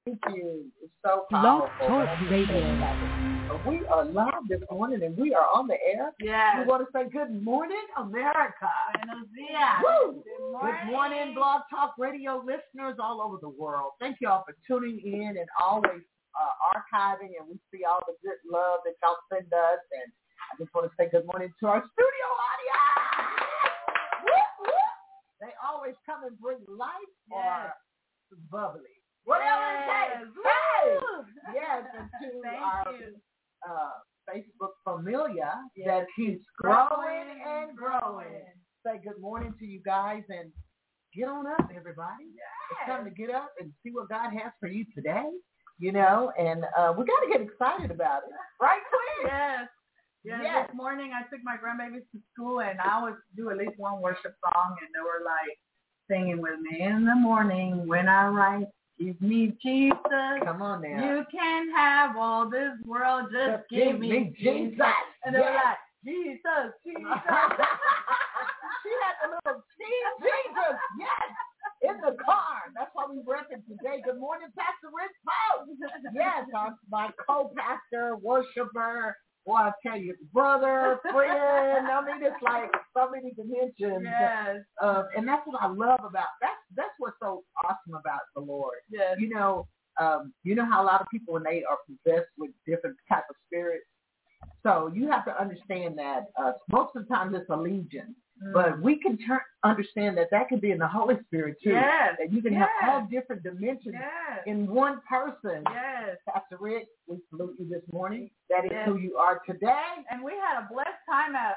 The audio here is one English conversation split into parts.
Thank you. It's so Blog powerful. Talk Radio. We are live this morning and we are on the air. Yes. We want to say good morning, America. Buenos dias. Woo! Good Good morning, Blog Talk Radio listeners all over the world. Thank you all for tuning in and always archiving, and we see all the good love that y'all send us. And I just want to say good morning to our studio audience. Woo, woo. They always come and bring life or bubbly. Whatever it takes. Hey! Yes, and to our Facebook familia that keeps growing and growing. Say good morning to you guys and get on up, everybody. It's time to get up and see what God has for you today, you know, and we got to get excited about it. Right, Queen? Yes. This morning I took my grandbabies to school and I always do at least one worship song and they were like singing with me in the morning when I write. Give me Jesus. Come on now. You can have all this world. Just give me Jesus. And they were like, Jesus. She had the little Jesus. Yes. In the car. That's why we reference today. Good morning, Pastor Rick Pope. Yes, my co-pastor, worshiper. Well, I tell you, brother, friend. I mean, it's like so many dimensions. Yes. And that's what I love about that's what's so awesome about the Lord. Yes. You know how a lot of people when they are possessed with different type of spirits. So you have to understand that most of the time it's a legion. But we can understand that can be in the Holy Spirit too. Yes. That you can have all different dimensions in one person. Yes. Pastor Rick, we salute you this morning. That is who you are today. And we had a blessed time at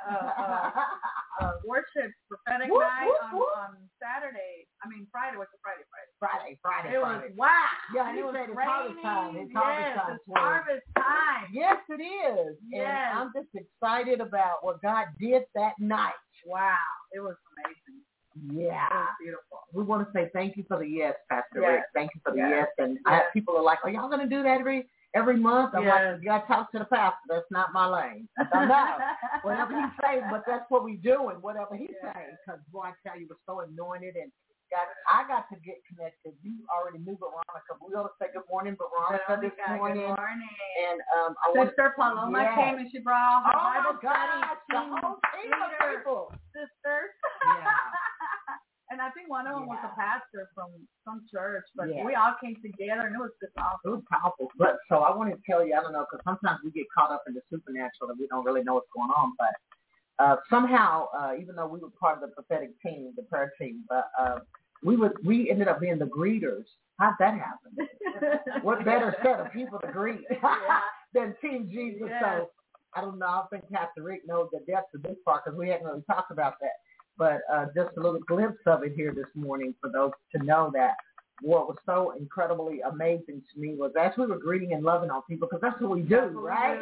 worship prophetic night on Saturday. I mean Friday. What's the Friday? Friday. It was wow. Yeah, and it was it's raining. harvest time. It's harvest time. Yes, it is. Yes. And I'm just excited about what God did that night. Wow, it was amazing. Yeah. It was beautiful. We want to say thank you for the yes, Pastor Yes. Rick. Thank you for the yes. And people are like, are y'all going to do that every month? I'm like, you got to talk to the pastor. That's not my lane. I know. Whatever he says, but that's what we do and whatever he says. Because, boy, I tell you, we're so anointed. And I got to get connected. You already knew Veronica. We want to say good morning, Veronica, this morning. Good morning. And Sister Paloma came and she brought her Bible study. The whole team of people. Sisters. Yeah. And I think one of them was a pastor from some church, but Yeah. we all came together and it was just awesome. It was powerful. But so I want to tell you, I don't know, because sometimes we get caught up in the supernatural and we don't really know what's going on. But somehow, even though we were part of the prophetic team, the prayer team, but we ended up being the greeters. How'd that happen? What better set of people to greet than Team Jesus? Yes. So I don't know. I think Pastor Rick knows the depths of this part because we hadn't really talked about that. But just a little glimpse of it here this morning for those to know that what was so incredibly amazing to me was as we were greeting and loving on people, because that's what we do, right?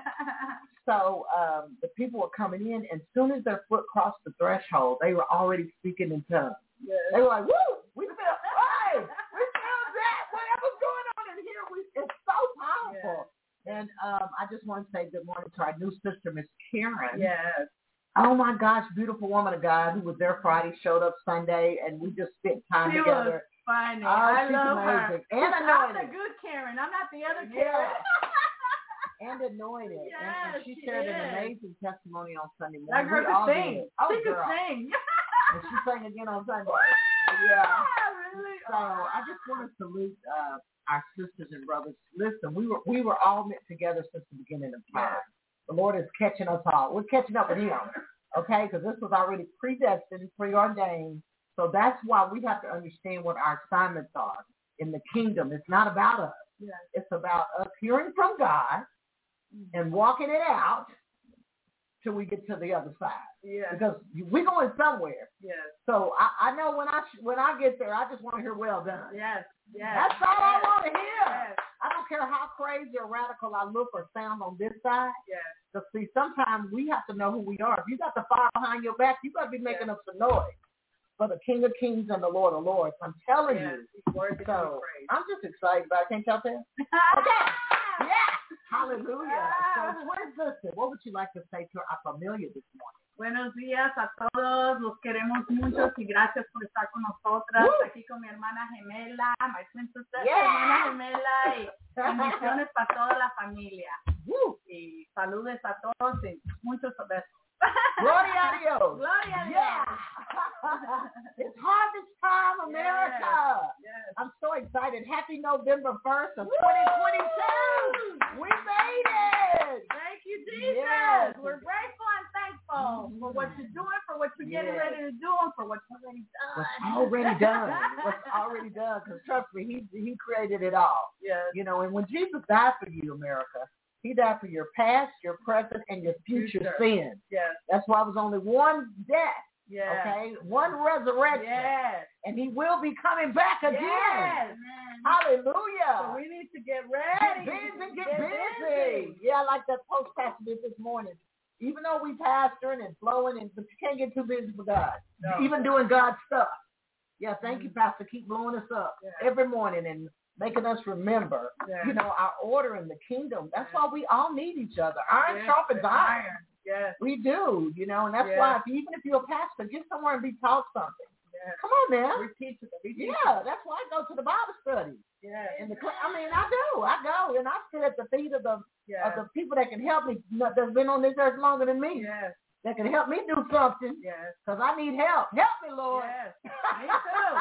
So the people were coming in, and as soon as their foot crossed the threshold, they were already speaking in tongues. Yes. They were like, woo, we feel that. Whatever's going on in here, it's so powerful. Yes. And I just want to say good morning to our new sister, Miss Karen. Yes. Oh, my gosh, beautiful woman of God who was there Friday, showed up Sunday, and we just spent time together. Was funny. Oh, I she's love amazing. her. And I'm anointed. the good Karen. I'm not the other Karen. And anointed. Yes, and she shared an amazing testimony on Sunday morning. That girl could sing. Oh, she could sing. And she sang again on Sunday. Yeah, really. So I just want to salute our sisters and brothers. Listen, we were all met together since the beginning of time. The Lord is catching us all. We're catching up with him, okay? Because this was already predestined, preordained. So that's why we have to understand what our assignments are in the kingdom. It's not about us. Yes. It's about us hearing from God and walking it out till we get to the other side. Yes. Because we're going somewhere. Yes. So I know when I get there, I just want to hear well done. Yes. Yes. That's all I want to hear. Yes. I don't care how crazy or radical I look or sound on this side. Yes. Because, see, sometimes we have to know who we are. If you got the fire behind your back, you got to be making up some noise for the King of Kings and the Lord of Lords. I'm telling you. So I'm just excited about it. Can't y'all tell? Okay. Yeah. Hallelujah. So, twin sister, what would you like to say to our familia this morning? Buenos días a todos, los queremos mucho y gracias por estar con nosotras. Aquí con mi hermana gemela, my twin sister, hermana gemela, y bendiciones para toda la familia. Y saludes a todos y muchos besos. Gloria a Dios. Gloria a Dios. Yeah. It's harvest time, America. Yes. I'm so excited. Happy November 1st of 2022. We made it. Thank you, Jesus. Yes. We're grateful and thankful for what you're doing, for what you're getting ready to do, and for what's already done. What's already done. Because trust me, he created it all. Yes. You know, and when Jesus died for you, America, he died for your past, your present, and your future sins. Yes. That's why it was only one death. Yes. Okay? One resurrection. Yes. And he will be coming back again. Yes. Hallelujah. So we need to get ready. Get busy. Yeah, like that post pastor did this morning. Even though we pastoring and flowing, but you can't get too busy for God. No. Even doing God's stuff. Yeah, thank you, Pastor. Keep blowing us up every morning and making us remember, you know, our order in the kingdom. That's why we all need each other. Iron sharpens iron. Yes. We do, you know, and that's why even if you're a pastor, get somewhere and be taught something. Yes. Come on now. We teach it. That's why I go to the Bible study. Yeah. I do. I go and I sit at the feet of the people that can help me, that's been on this earth longer than me. Yes. That can help me do something. Yes. Because I need help. Help me, Lord. Yes. Me too.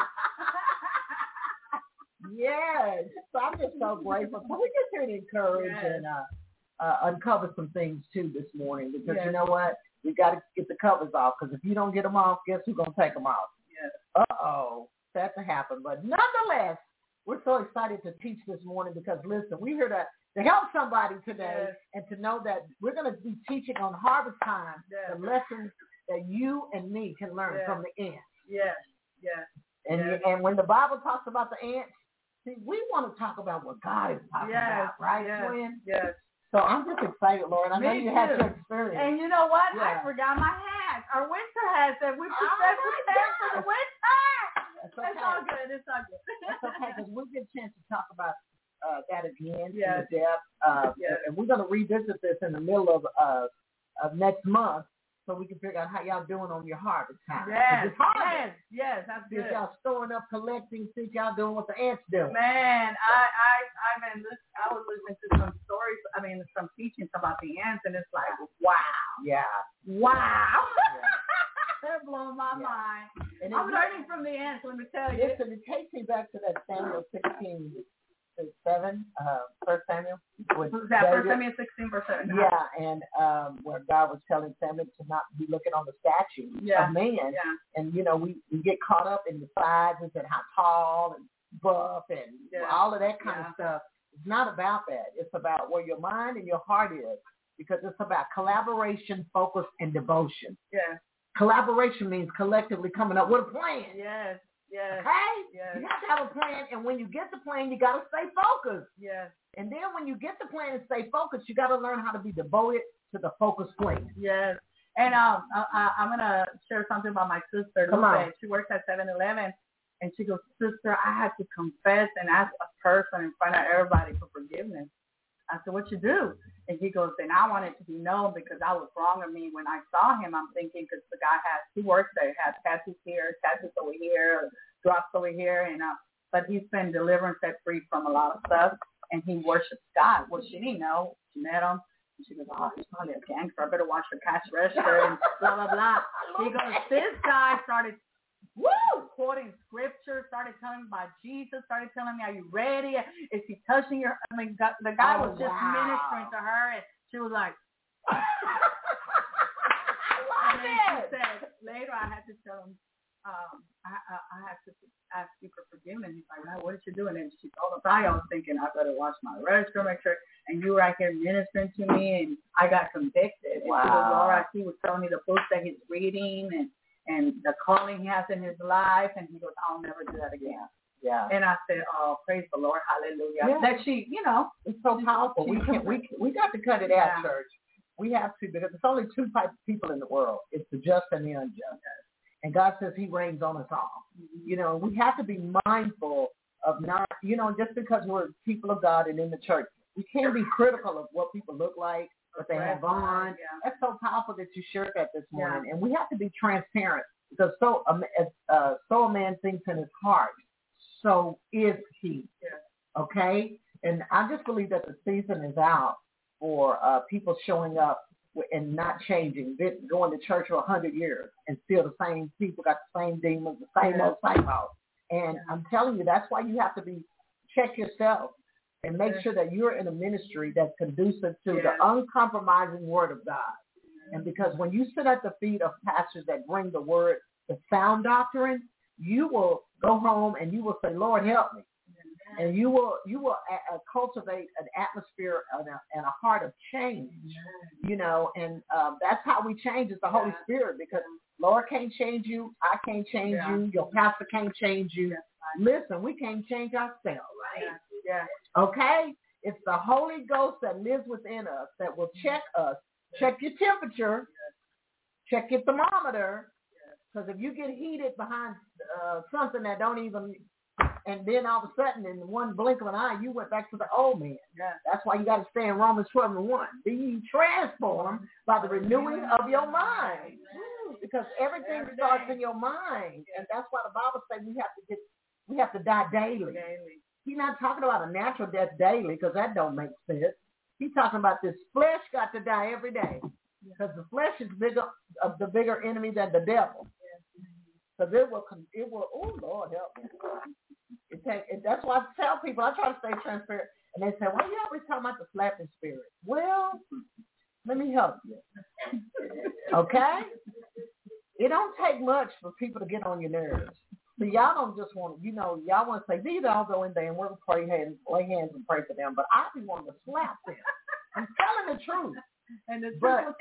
Yes. So I'm just so grateful. So we just here to encourage and uncover some things too this morning because you know what? We got to get the covers off because if you don't get them off, guess who's going to take them off? Yes. Uh-oh. That to happen. But nonetheless, we're so excited to teach this morning because, listen, we're here to help somebody today and to know that we're going to be teaching on harvest time the lessons that you and me can learn from the ants. Yes. Yes. And when the Bible talks about the ants, see, we want to talk about what God is talking about, right, twin? Yes. So I'm just excited, Lauren. I know you had your experience. And you know what? I forgot my hat. Our winter hat that we prepare for the winter. It's all good. It's all good. It's okay because we'll get a chance to talk about that again in Yes. depth. And we're going to revisit this in the middle of next month so we can figure out how y'all doing on your harvest time. Yes. It's harvest. Yes, that's see good. If y'all storing up, collecting, see if y'all doing what the ants do. Man, I was listening to some stories, some teachings about the ants, and it's like, wow. Yeah. Wow. They're blowing my mind. And I'm learning from the ants, let me tell you. Listen, it takes me back to that Samuel 16:7, 1 Samuel. That 1 Samuel 16:7. Yeah, and where God was telling Samuel to not be looking on the statue of man. Yeah. And, you know, we get caught up in the sizes and how tall and buff and all of that kind of stuff. It's not about that. It's about where your mind and your heart is because it's about collaboration, focus, and devotion. Yeah. Collaboration means collectively coming up with a plan. Yes. Yes. Okay? Yes. You have to have a plan, and when you get the plan, you got to stay focused. Yes. And then when you get the plan and stay focused, you got to learn how to be devoted to the focused place. Yes. And I'm going to share something about my sister. Come on. She works at 7-Eleven, and she goes, sister, I had to confess and ask a person in front of everybody for forgiveness. I said, what you do? And he goes, and I wanted to be known because I was wrong of me. When I saw him, I'm thinking, because the guy he works there, has tattoos here, tattoos over here, drops over here, and but he's been delivered and set free from a lot of stuff, and he worships God. Well, she didn't know. She met him, and she goes, oh, he's probably a gangster. I better watch the cash register, and blah, blah, blah. He goes, this guy started quoting scripture, started telling me about Jesus, started telling me, are you ready? Is he touching your, the guy was just ministering to her, and she was like, I love and then she said, later I had to tell him, I have to ask you for forgiveness. He's like, no, what did you do? And then she told him, I was thinking, I better watch my register, make sure, and you were right here ministering to me, and I got convicted. Wow. And she was, Laura, he was telling me the books that he's reading, and the calling he has in his life, and he goes, I'll never do that again. Yeah. And I said, oh, praise the Lord, hallelujah. Yeah. That she, it's so powerful. We got to cut it out, church. We have to, because there's only two types of people in the world. It's the just and the unjust. And God says he reigns on us all. Mm-hmm. We have to be mindful of not, just because we're people of God and in the church, we can't be critical of what people look like what they have on. Yeah. That's so powerful that you shared that this morning. Yeah. And we have to be transparent because so a man thinks in his heart, so is he. Yeah. Okay? And I just believe that the season is out for people showing up and not changing, going to church for 100 years and still the same people, got the same demons, the same old cycle. And I'm telling you, that's why you have to check yourself and make sure that you're in a ministry that's conducive to the uncompromising word of God. And because when you sit at the feet of pastors that bring the word, the sound doctrine, you will go home and you will say, Lord, help me. And you will cultivate an atmosphere and a heart of change, and that's how we change. It's the Holy Spirit, because Lord can't change you. I can't change you. Your pastor can't change you. Listen, we can't change ourselves, right? Yeah. Okay? It's the Holy Ghost that lives within us that will check us, check your temperature, check your thermometer, because if you get heated behind something that don't even... And then all of a sudden, in one blink of an eye, you went back to the old man. Yeah. That's why you got to stay in Romans 12:1. Be ye transformed by the renewing of your mind. Because everything starts in your mind. And that's why the Bible says we have to die daily. He's not talking about a natural death daily, because that don't make sense. He's talking about this flesh got to die every day. Because the flesh is the bigger enemy than the devil. Because it will, oh, Lord, help me. That's why I tell people, I try to stay transparent. And they say, why you always talking about the slapping spirit? Well, let me help you. Okay? It don't take much for people to get on your nerves. So y'all don't just want, y'all want to say, these all go in there and we'll lay hands and pray for them. But I be wanting to slap them. I'm telling the truth. And I'm not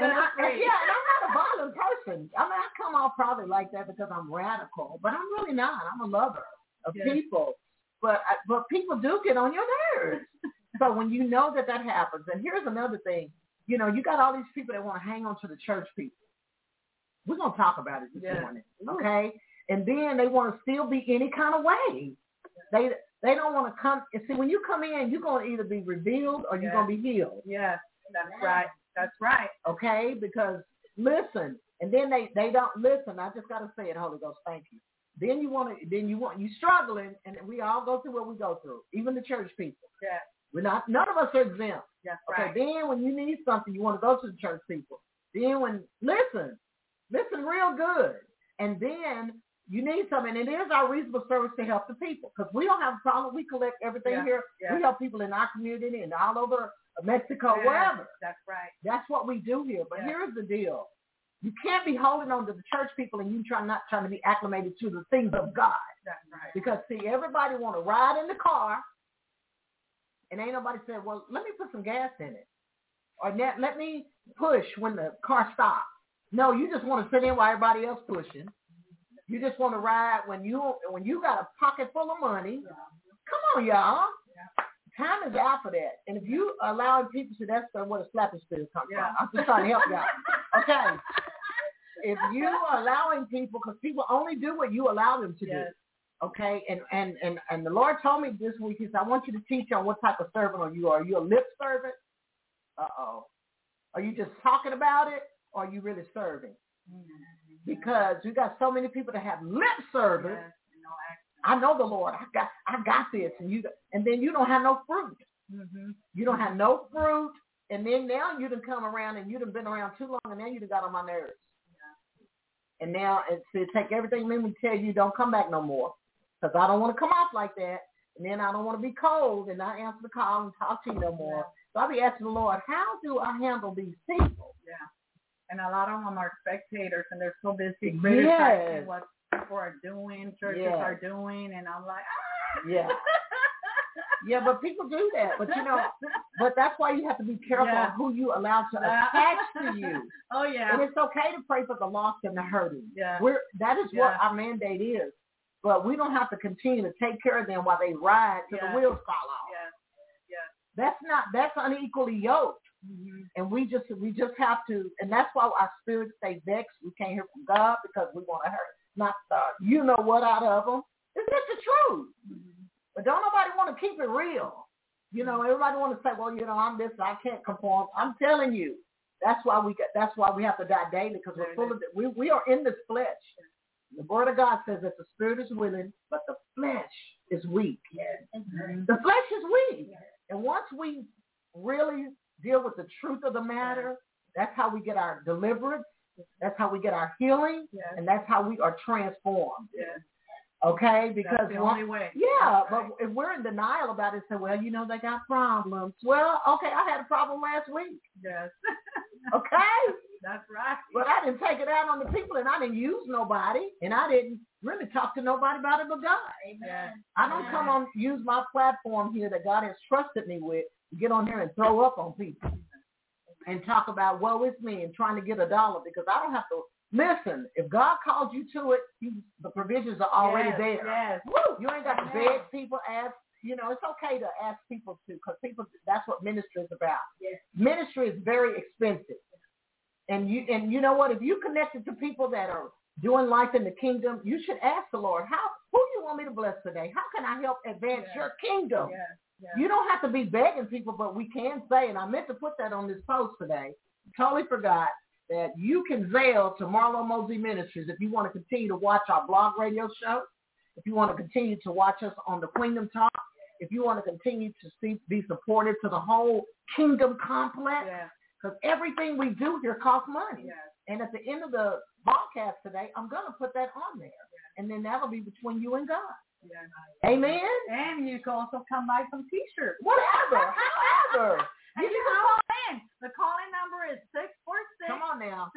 a violent person. I mean, I come off probably like that because I'm radical, but I'm really not. I'm a lover of people. But people do get on your nerves. So when you know that happens, and here's another thing, you got all these people that want to hang on to the church people. We're going to talk about it this morning, okay? And then they want to still be any kind of way. They don't want to come. And see, when you come in, you're going to either be revealed or you're going to be healed. Yes, that's right. That's right. Okay? Because, listen, and then they don't listen. I just got to say it, Holy Ghost, thank you. Then you struggling, and we all go through what we go through, even the church people. Yeah. None of us are exempt. That's right. Okay, then when you need something, you want to go to the church people. Then listen real good. And then you need something, and it is our reasonable service to help the people, because we don't have a problem. We collect everything here. Yeah. We help people in our community and all over Mexico, wherever. That's right. That's what we do here. But here's the deal. You can't be holding on to the church people and you not trying to be acclimated to the things of God. That's right. Because, see, everybody want to ride in the car, and ain't nobody said, well, let me put some gas in it. Or let me push when the car stops. No, you just want to sit in while everybody else pushing. You just want to ride when you got a pocket full of money. Come on, y'all. Time is out for that. And if you allowing people to, that's where the slapping spirit comes from. I'm just trying to help y'all. Okay. If you are allowing people, because people only do what you allow them to do. Okay. And the Lord told me this week, he said, I want you to teach on what type of servant are you. Are you a lip servant? Uh-oh. Are you just talking about it? Or are you really serving? Because we got so many people that have lip service. I know the Lord. I got this, and then you don't have no fruit. Mm-hmm. You don't have no fruit, and then now you done come around and you done been around too long, and now you done got on my nerves. Yeah. And now it's take everything in me to tell you don't come back no more, because I don't want to come off like that, and then I don't want to be cold and not answer the call and talk to you no more. So I'll be asking the Lord, how do I handle these people? Yeah. And a lot of them are spectators, and they're so busy criticizing what people are doing, churches are doing, and I'm like, Yeah. Yeah, but people do that. But, but that's why you have to be careful of who you allow to attach to you. Oh, yeah. And it's okay to pray for the lost and the hurting. Yeah. That is what our mandate is. But we don't have to continue to take care of them while they ride till the wheels fall off. Yeah. Yeah. That's unequally yoked. Mm-hmm. And we just have to, and that's why our spirits stay vexed. We can't hear from God because we want to hurt, not what out of them. It's just the truth. Mm-hmm. But don't nobody want to keep it real. Everybody want to say, well, I'm this, I can't conform. I'm telling you, That's why we have to die daily, because we're full of it. We are in this flesh. The Word of God says that the spirit is willing, but the flesh is weak. Yes. Mm-hmm. The flesh is weak. Yes. And once we really deal with the truth of the matter, that's how we get our deliverance. That's how we get our healing. Yes. And that's how we are transformed. Yes. Okay? Because that's the only way. Yeah, but if we're in denial about it, say, well, they got problems. Well, okay, I had a problem last week. Yes. Okay? That's right. But I didn't take it out on the people, and I didn't use nobody, and I didn't really talk to nobody about it but God. Amen. I don't come on, use my platform here that God has trusted me with, to get on here and throw up on people and talk about, woe is me, and trying to get $1, because I don't have to. Listen, if God calls you to it, the provisions are already there. Yes. Woo! You ain't got to beg people, ask. It's okay to ask people to, because that's what ministry is about. Yes. Ministry is very expensive. And you know what? If you connected to people that are doing life in the kingdom, you should ask the Lord, who do you want me to bless today? How can I help advance your kingdom? Yes. Yes. You don't have to be begging people, but we can say, and I meant to put that on this post today, totally forgot, that you can Zelle to Marlo Mosey Ministries if you want to continue to watch our blog radio show, if you want to continue to watch us on the Kingdom Talk, if you want to continue to be supportive to the whole kingdom complex. Yes. Because everything we do here costs money. Yes. And at the end of the broadcast today, I'm going to put that on there. Yes. And then that'll be between you and God. Yes. Amen? And you can also come buy some T-shirts. Whatever. However. And you can call in. The calling number is 646. Come on now.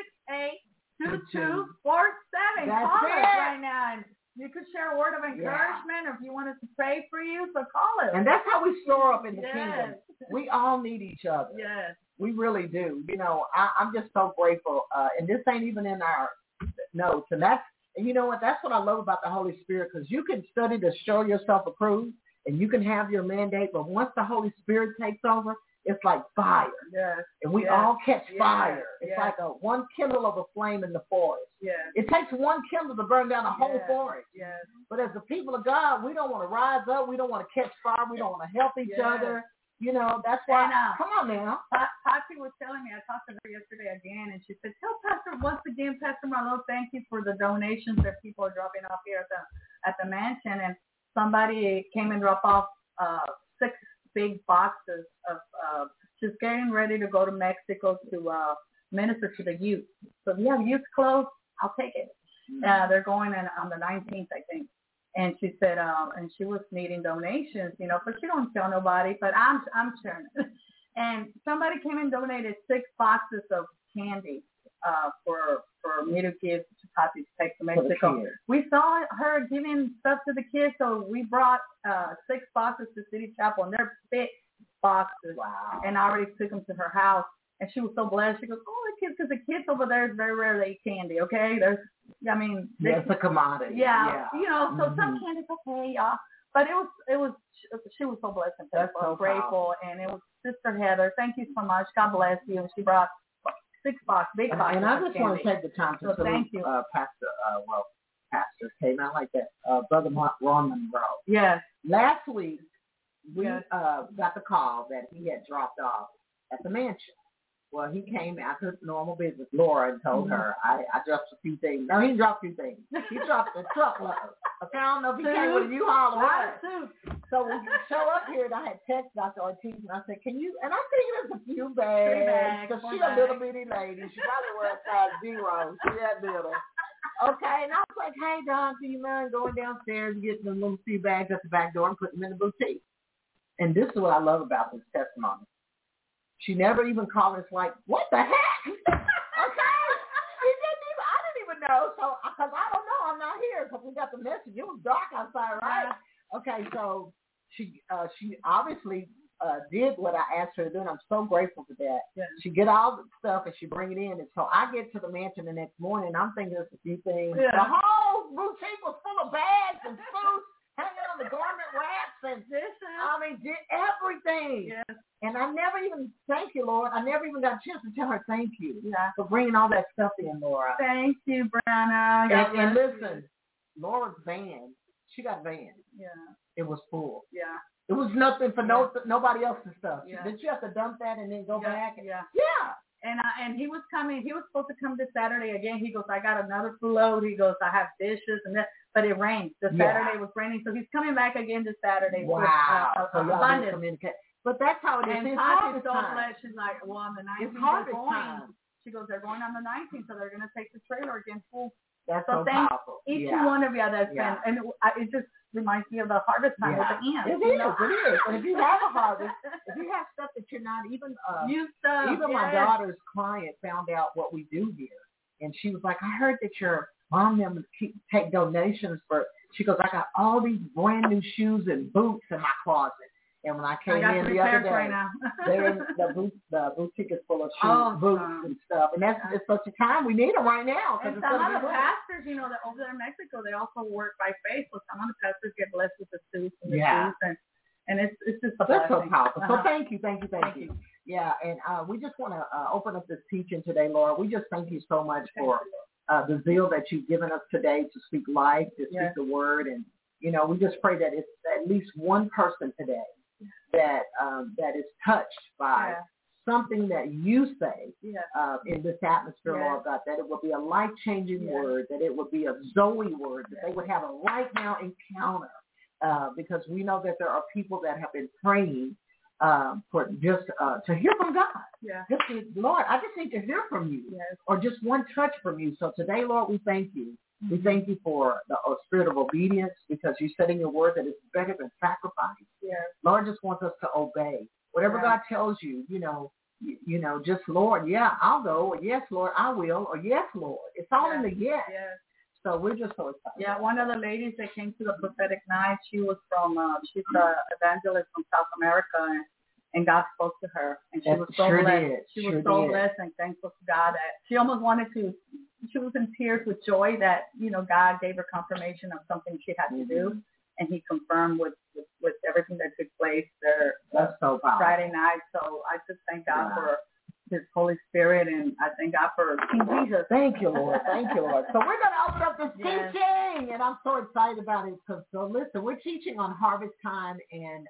668-2247. That's Call it. us right now. And you can share a word of encouragement, or if you want us to pray for you, so call us. And that's how we store up in the kingdom. We all need each other. Yes. We really do. I'm just so grateful. And this ain't even in our notes. And you know what? That's what I love about the Holy Spirit, because you can study to show yourself approved, and you can have your mandate. But once the Holy Spirit takes over, it's like fire. Yes. And we all catch fire. It's like one kindle of a flame in the forest. Yes. It takes one kindle to burn down a whole forest. Yes. But as the people of God, we don't want to rise up. We don't want to catch fire. We don't want to help each other. That's why. Come on now. Patsy was telling me, I talked to her yesterday again, and she said, tell Pastor once again, Pastor Marlo, thank you for the donations that people are dropping off here at the mansion. And somebody came and dropped off 6 big boxes of she's getting ready to go to Mexico to minister to the youth. So if you have youth clothes, I'll take it. They're going on the 19th, I think. And she said, and she was needing donations, but she don't tell nobody, but I'm sharing it. And somebody came and donated 6 boxes of candy for me to give to Patsy to take to Mexico. We saw her giving stuff to the kids, so we brought 6 boxes to City Chapel, and they're big boxes. Wow. And I already took them to her house. And she was so blessed. She goes, the kids, because the kids over there is very rarely eat candy, okay? It's a commodity. Yeah. So some candy's okay, y'all. But she was so blessed and That's so grateful. And it was Sister Heather. Thank you so much. God bless you. And she brought 6 boxes, big boxes. And I just want to take the time to salute Pastor came out like that, Brother Ron Monroe. Yes. Last week, we got the call that he had dropped off at the mansion. Well, he came after normal business, Laura, and told her, I dropped a few things. No, he didn't drop a few things. He dropped a truckload. Okay, I don't know if he came with a U-Haul or what. So we show up here, and I had texted Dr. Ortiz, and I said, can you, and I'm thinking it's a few bags, because she's a little bitty lady. She probably wears size 0. She that little. Okay, and I was like, hey, Doc, do you mind going downstairs and getting the little few bags at the back door and putting them in the boutique? And this is what I love about this testimony. She never even called us like, what the heck? Okay? I didn't even know. So, because I don't know. I'm not here because we got the message. It was dark outside, right? Okay, so she obviously did what I asked her to do, and I'm so grateful for that. Yeah. She get all the stuff, and she bring it in. And so I get to the mansion the next morning, and I'm thinking there's a few things. Yeah. The whole boutique was full of bags and food hanging on the garment racks and did everything. Yes. And I never even, thank you, Lord, I never even got a chance to tell her thank you for bringing all that stuff in, Laura. Thank you, Brianna. And listen, Laura's van, she got a van. Yeah. It was full. Yeah. It was nothing for nobody else's stuff. Yeah. Did you have to dump that and then go back? Yeah. Yeah. And he was coming. He was supposed to come this Saturday again. He goes, I got another load. He goes, I have dishes and that, but it rained. The Saturday was raining, so he's coming back again this Saturday. Wow. With, so y'all didn't communicate. But that's how it is. And It's Tati's harvest so time. glad. She's like, well, on the 19th It's harvest they're going. time. She goes, they're going on the 19th, so they're going to take the trailer again full. That's So so thank powerful. each and one of you that's been, and it just reminds me of the harvest time with the ants. It is. And if you have a harvest, if you have stuff that you're not even even my daughter's client found out what we do here, and she was like, I heard that your mom and them take donations for. She goes, I got all these brand new shoes and boots in my closet. And when I came in the other day, right now. they're in the boutique is full of shoes, boots, and stuff. And that's it's such a time we need them right now. And some of the pastors, you know, that over there in Mexico, they also work by faith. So some of the pastors get blessed with the suits and the shoes, and it's just a blessing. That's so powerful. So thank you. Yeah, and we just want to open up this teaching today, Lord. We just thank you so much for the zeal that you've given us today to speak life, to speak the word, and you know, we just pray that it's at least one person today that is touched by something that you say in this atmosphere, Lord God, that it will be a life-changing word, that it will be a Zoe word, that they would have a right now encounter, because we know that there are people that have been praying for just to hear from God. Just to, Lord, I just need to hear from you, or just one touch from you. So today, Lord, we thank you. We thank you for the spirit of obedience, because you said in your word that it's better than sacrifice. Lord just wants us to obey. Whatever God tells you, you know, just Lord, I'll go, or yes, Lord, I will, or yes, Lord. It's all in the yes. So we're just so excited. One of the ladies that came to the prophetic night, she was from, she's an evangelist from South America, and God spoke to her, and she was so blessed. She was so blessed and thankful to God that she almost wanted to. She was in tears with joy that, you know, God gave her confirmation of something she had to do, and He confirmed with everything that took place there Friday night. So I just thank God for His Holy Spirit, and I thank God for King Jesus. Thank you, Lord. Thank you, Lord. So we're going to open up this teaching, and I'm so excited about it. So listen, we're teaching on harvest time and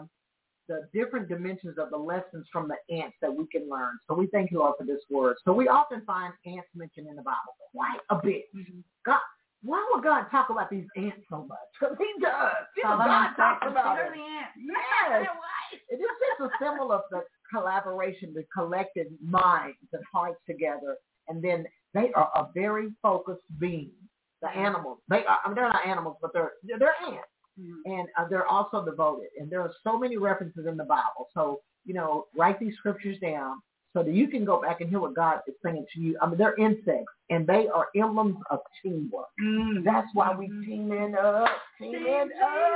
the different dimensions of the lessons from the ants that we can learn. So we thank you, Lord, for this word. So we often find ants mentioned in the Bible quite a bit. God, why would God talk about these ants so much? Because He does. You know, God talks about it. Yes. It is just a symbol of the collaboration, the collective minds and hearts together. And then they are a very focused being. The animals. They are, I mean, they're not animals, but they're ants. And they're also devoted. And there are so many references in the Bible. So, you know, write these scriptures down so that you can go back and hear what God is saying to you. I mean, they're insects, and they are emblems of teamwork. That's why we teaming up. Yes.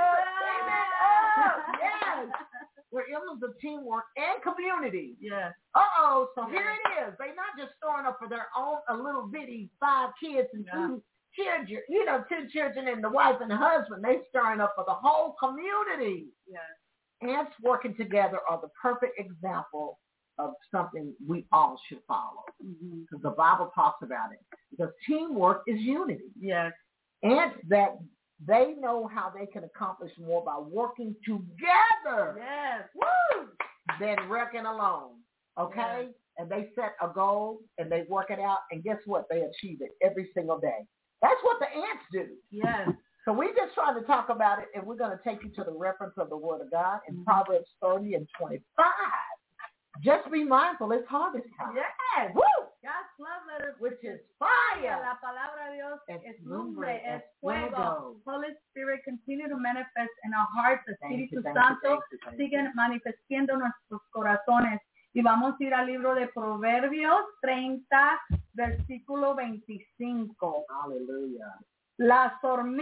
We're emblems of teamwork and community. Yes. So here it is. They're not just storing up for their own a little bitty 5 kids and 2 children, you know, 2 children and the wife and the husband. They're stirring up for the whole community. Ants working together are the perfect example of something we all should follow, because the Bible talks about it. Because teamwork is unity. Ants that they know how they can accomplish more by working together. Than working alone. Okay? And they set a goal and they work it out, and guess what? They achieve it every single day. That's what the ants do. So we just trying to talk about it, and we're going to take you to the reference of the Word of God in Proverbs 30 and 25. Just be mindful, it's harvest time. Woo! God's love letter, which is fire. La palabra de Dios es lumbre, es fuego. Holy Spirit, continue to manifest in our hearts. Espíritu Santo, sigue manifestando nuestros corazones. Y vamos a ir al libro de Proverbios 30, versículo 25. Aleluya. Las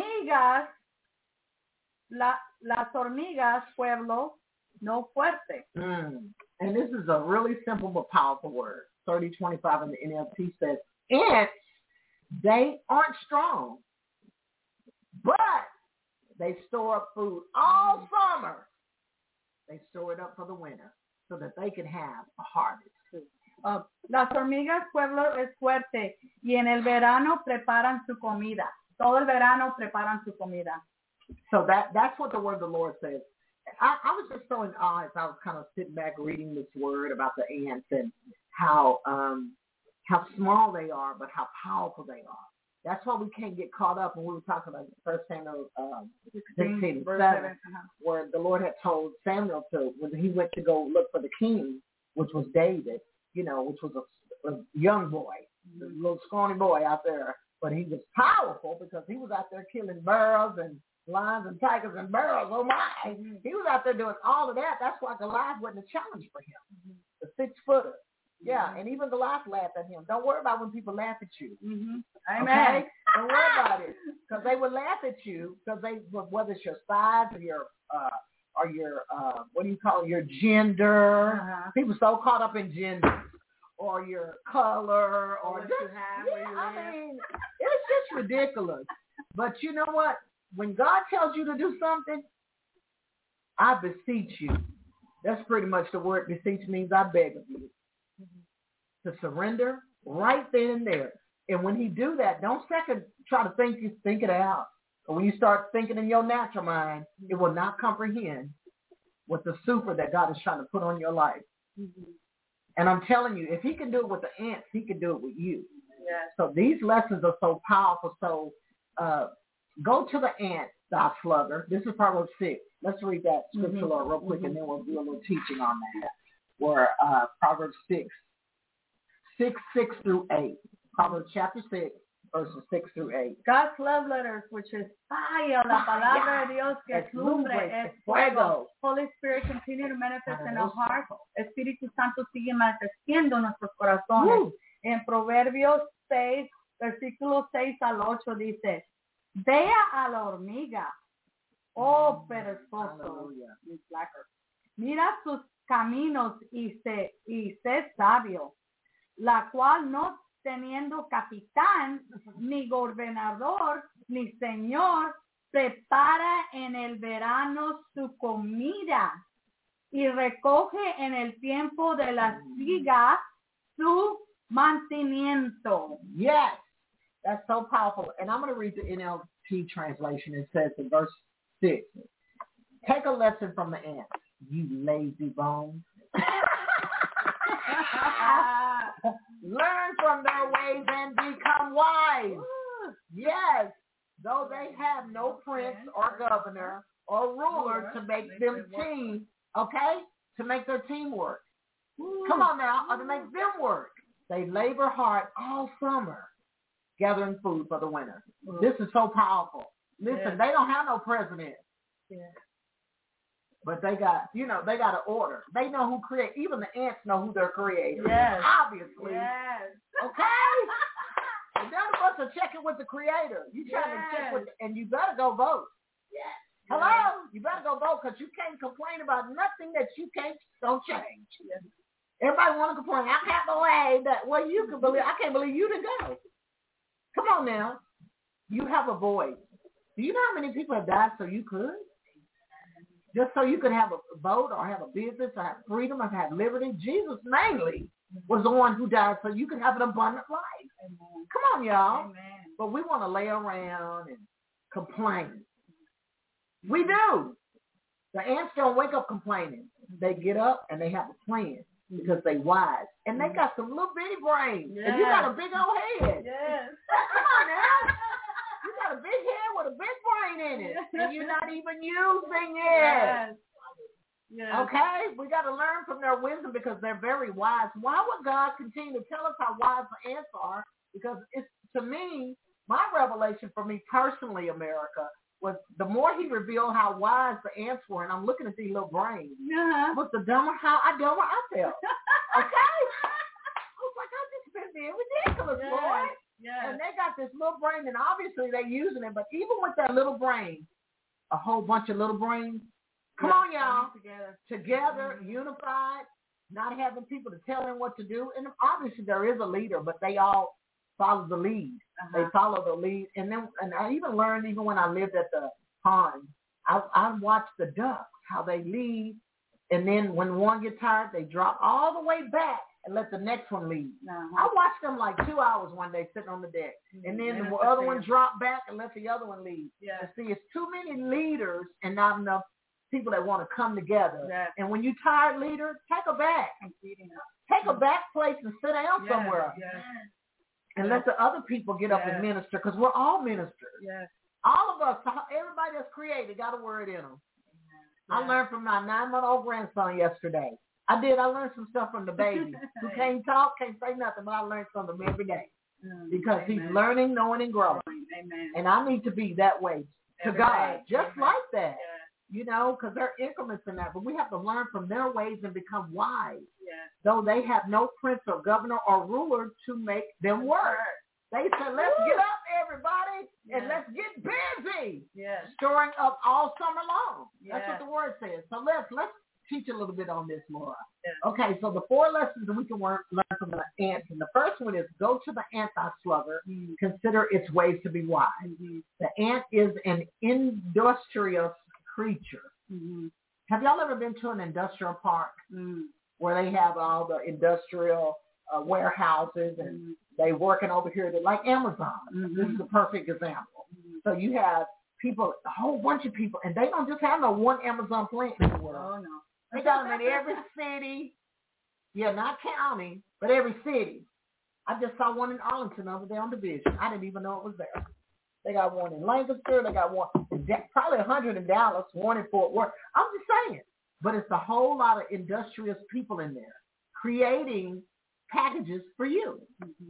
hormigas, pueblo, no fuerte. And this is a really simple but powerful word. 30:25 in the NLT says, ants, they aren't strong, but they store up food all summer. They store it up for the winter so that they can have a harvest. Las hormigas, pueblo, es fuerte, y en el verano preparan su comida. Todo el verano preparan su comida. So that's what the word of the Lord says. I was just so in awe as I was kind of sitting back reading this word about the ants and how small they are, but how powerful they are. That's why we can't get caught up when we were talking about 1 Samuel 16, 7, where the Lord had told Samuel when he went to go look for the king, which was David, which was a young boy, a little scrawny boy out there, but he was powerful because he was out there killing bears and lions and tigers and bears. Oh my! He was out there doing all of that. That's why Goliath wasn't a challenge for him. The 6-footer. Yeah, and even Goliath laughed at him. Don't worry about when people laugh at you. Amen. Okay? Don't worry about it, because they will laugh at you because whether it's your size or your what do you call it, your gender. People so caught up in gender or your color or just, I mean, it's just ridiculous. But you know what? When God tells you to do something, I beseech you. That's pretty much the word beseech means. I beg of you to surrender right then and there. And when he do that, don't try to think it out. Or when you start thinking in your natural mind, it will not comprehend what the super that God is trying to put on your life. And I'm telling you, if he can do it with the ants, he can do it with you. So these lessons are so powerful. So go to the ant, thou sluggard. This is Proverbs 6. Let's read that scripture, Lord, real quick, and then we'll do a little teaching on that. Where Proverbs 6 through 8. Proverbs chapter 6, verses 6 through 8. God's love letters, which is fire, la palabra de Dios que es lumbre, es fuego. Holy Spirit, continue to manifest in our hearts. Espíritu Santo sigue manifestando nuestros corazones. En Proverbios 6, versículo 6 al 8 dice, vea a la hormiga, oh perezoso, mira sus caminos y sé sabio, la cual no teniendo capitán, ni gobernador, ni señor, prepara en el verano su comida y recoge en el tiempo de la siega su mantenimiento. Yes, that's so powerful. And I'm going to read the NLT translation. It says in verse 6, take a lesson from the ants, you lazy bones. Learn from their ways and become wise. Yes, though they have no prince or governor or ruler to make them team, okay? To make their team work. Come on now, or to make them work. They labor hard all summer, gathering food for the winter. This is so powerful. Listen, they don't have no president. But they got an order. They know who create. Even the ants know who their creator is, obviously. Okay? And none of us are checking with the creator. You trying to check with, and you better go vote. Hello? You better go vote because you can't complain about nothing that you don't change. Everybody want to complain. I can't believe that. Well, you can believe. I can't believe you didn't go. Come on now. You have a voice. Do you know how many people have died so you could? Just so you could have a vote or have a business or have freedom or have liberty. Jesus mainly was the one who died so you could have an abundant life. Come on, y'all. But we want to lay around and complain. We do. The ants don't wake up complaining. They get up and they have a plan because they wise. And they got some little bitty brains. And you got a big old head. Come on now. You got a big head with a big brain in it, and you're not even using it. Okay? We got to learn from their wisdom because they're very wise. Why would God continue to tell us how wise the ants are? Because it's, to me, my revelation for me personally, America, was the more he revealed how wise the ants were, and I'm looking at these little brains, was the dumber I felt. Okay? I was like, I've just been being ridiculous, Lord. And they got this little brain, and obviously they're using it. But even with that little brain, a whole bunch of little brains, come on, y'all, together, unified, not having people to tell them what to do. And obviously there is a leader, but they all follow the lead. They follow the lead. And I even learned, even when I lived at the pond, I watched the ducks, how they lead. And then when one gets tired, they drop all the way back and let the next one lead. I watched them like 2 hours one day sitting on the deck. And then the other one dropped back and let the other one lead. And see, it's too many leaders and not enough people that want to come together. Yes. And when you're tired, leader, take a back. Take a back place and sit down somewhere. Yes. And let the other people get up and minister, because we're all ministers. Yes. All of us, everybody that's created, got a word in them. I learned from my 9-month-old grandson yesterday. I learned some stuff from the baby who can't talk, can't say nothing, but I learned from him every day. Because he's learning, knowing, and growing. Amen. And I need to be that way to Every God, day. just Amen. like that. You know, because there are increments in that. But we have to learn from their ways and become wise. Though they have no prince or governor or ruler to make them work. They said, let's get up, everybody, and let's get busy. Storing up all summer long. That's what the word says. So let's teach a little bit on this, Laura. Okay, so the 4 lessons that we can learn from the ant. And the first one is go to the anti-slugger. Consider its ways to be wise. The ant is an industrious creature. Have y'all ever been to an industrial park where they have all the industrial warehouses and they working over here? They're like Amazon. This is a perfect example. So you have people, a whole bunch of people, and they don't just have no one Amazon plant in the world. Oh, no. They got them in every city. Yeah, not county, but every city. I just saw one in Arlington over there on Division. I didn't even know it was there. They got one in Lancaster. They got one, probably 100 in Dallas, one in Fort Worth. I'm just saying. But it's a whole lot of industrious people in there creating packages for you.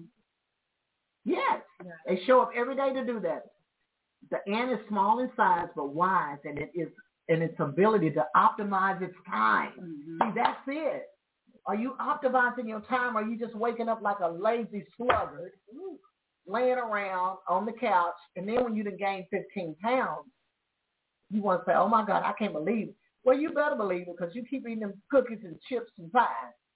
Yes. They show up every day to do that. The ant is small in size but wise, and it is in its ability to optimize its time. See, that's it. Are you optimizing your time, or are you just waking up like a lazy sluggard, laying around on the couch, and then when you done gained 15 pounds, you want to say, oh, my God, I can't believe it. Well, you better believe it, because you keep eating them cookies and chips and pie.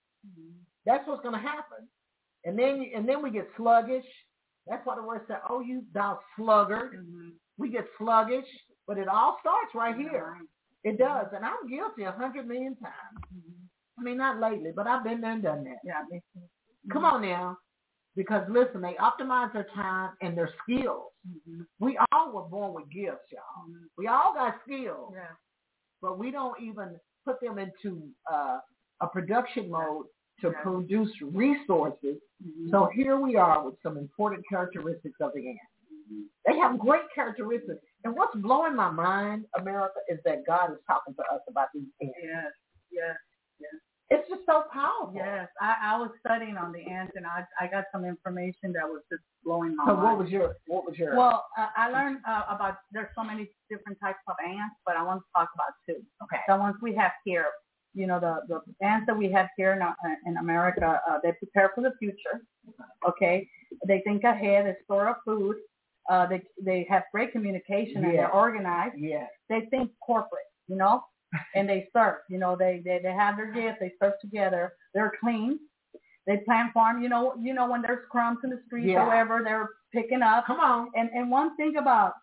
That's what's going to happen. And then we get sluggish. That's why the word said, oh, you thou sluggard. We get sluggish, but it all starts right here. It does, and I'm guilty 100 million times. I mean, not lately, but I've been there and done that. Yeah. Come on now, because listen, they optimize their time and their skills. We all were born with gifts, y'all. We all got skills, but we don't even put them into a production mode to produce resources. So here we are with some important characteristics of the ant. They have great characteristics. And what's blowing my mind, America, is that God is talking to us about these ants. Yes. It's just so powerful. Yes. I was studying on the ants, and I got some information that was just blowing my mind. So what was your? Well, I learned about, there's so many different types of ants, but I want to talk about 2. Okay. The ones we have here. You know, the ants that we have here in America, they prepare for the future. Okay. They think ahead. They store up food. They have great communication and they're organized. They think corporate, you know, and they serve. You know, they have their gifts. They serve together. They're clean. They plant farm. You know when there's crumbs in the streets or wherever, they're picking up. Come on. And one thing about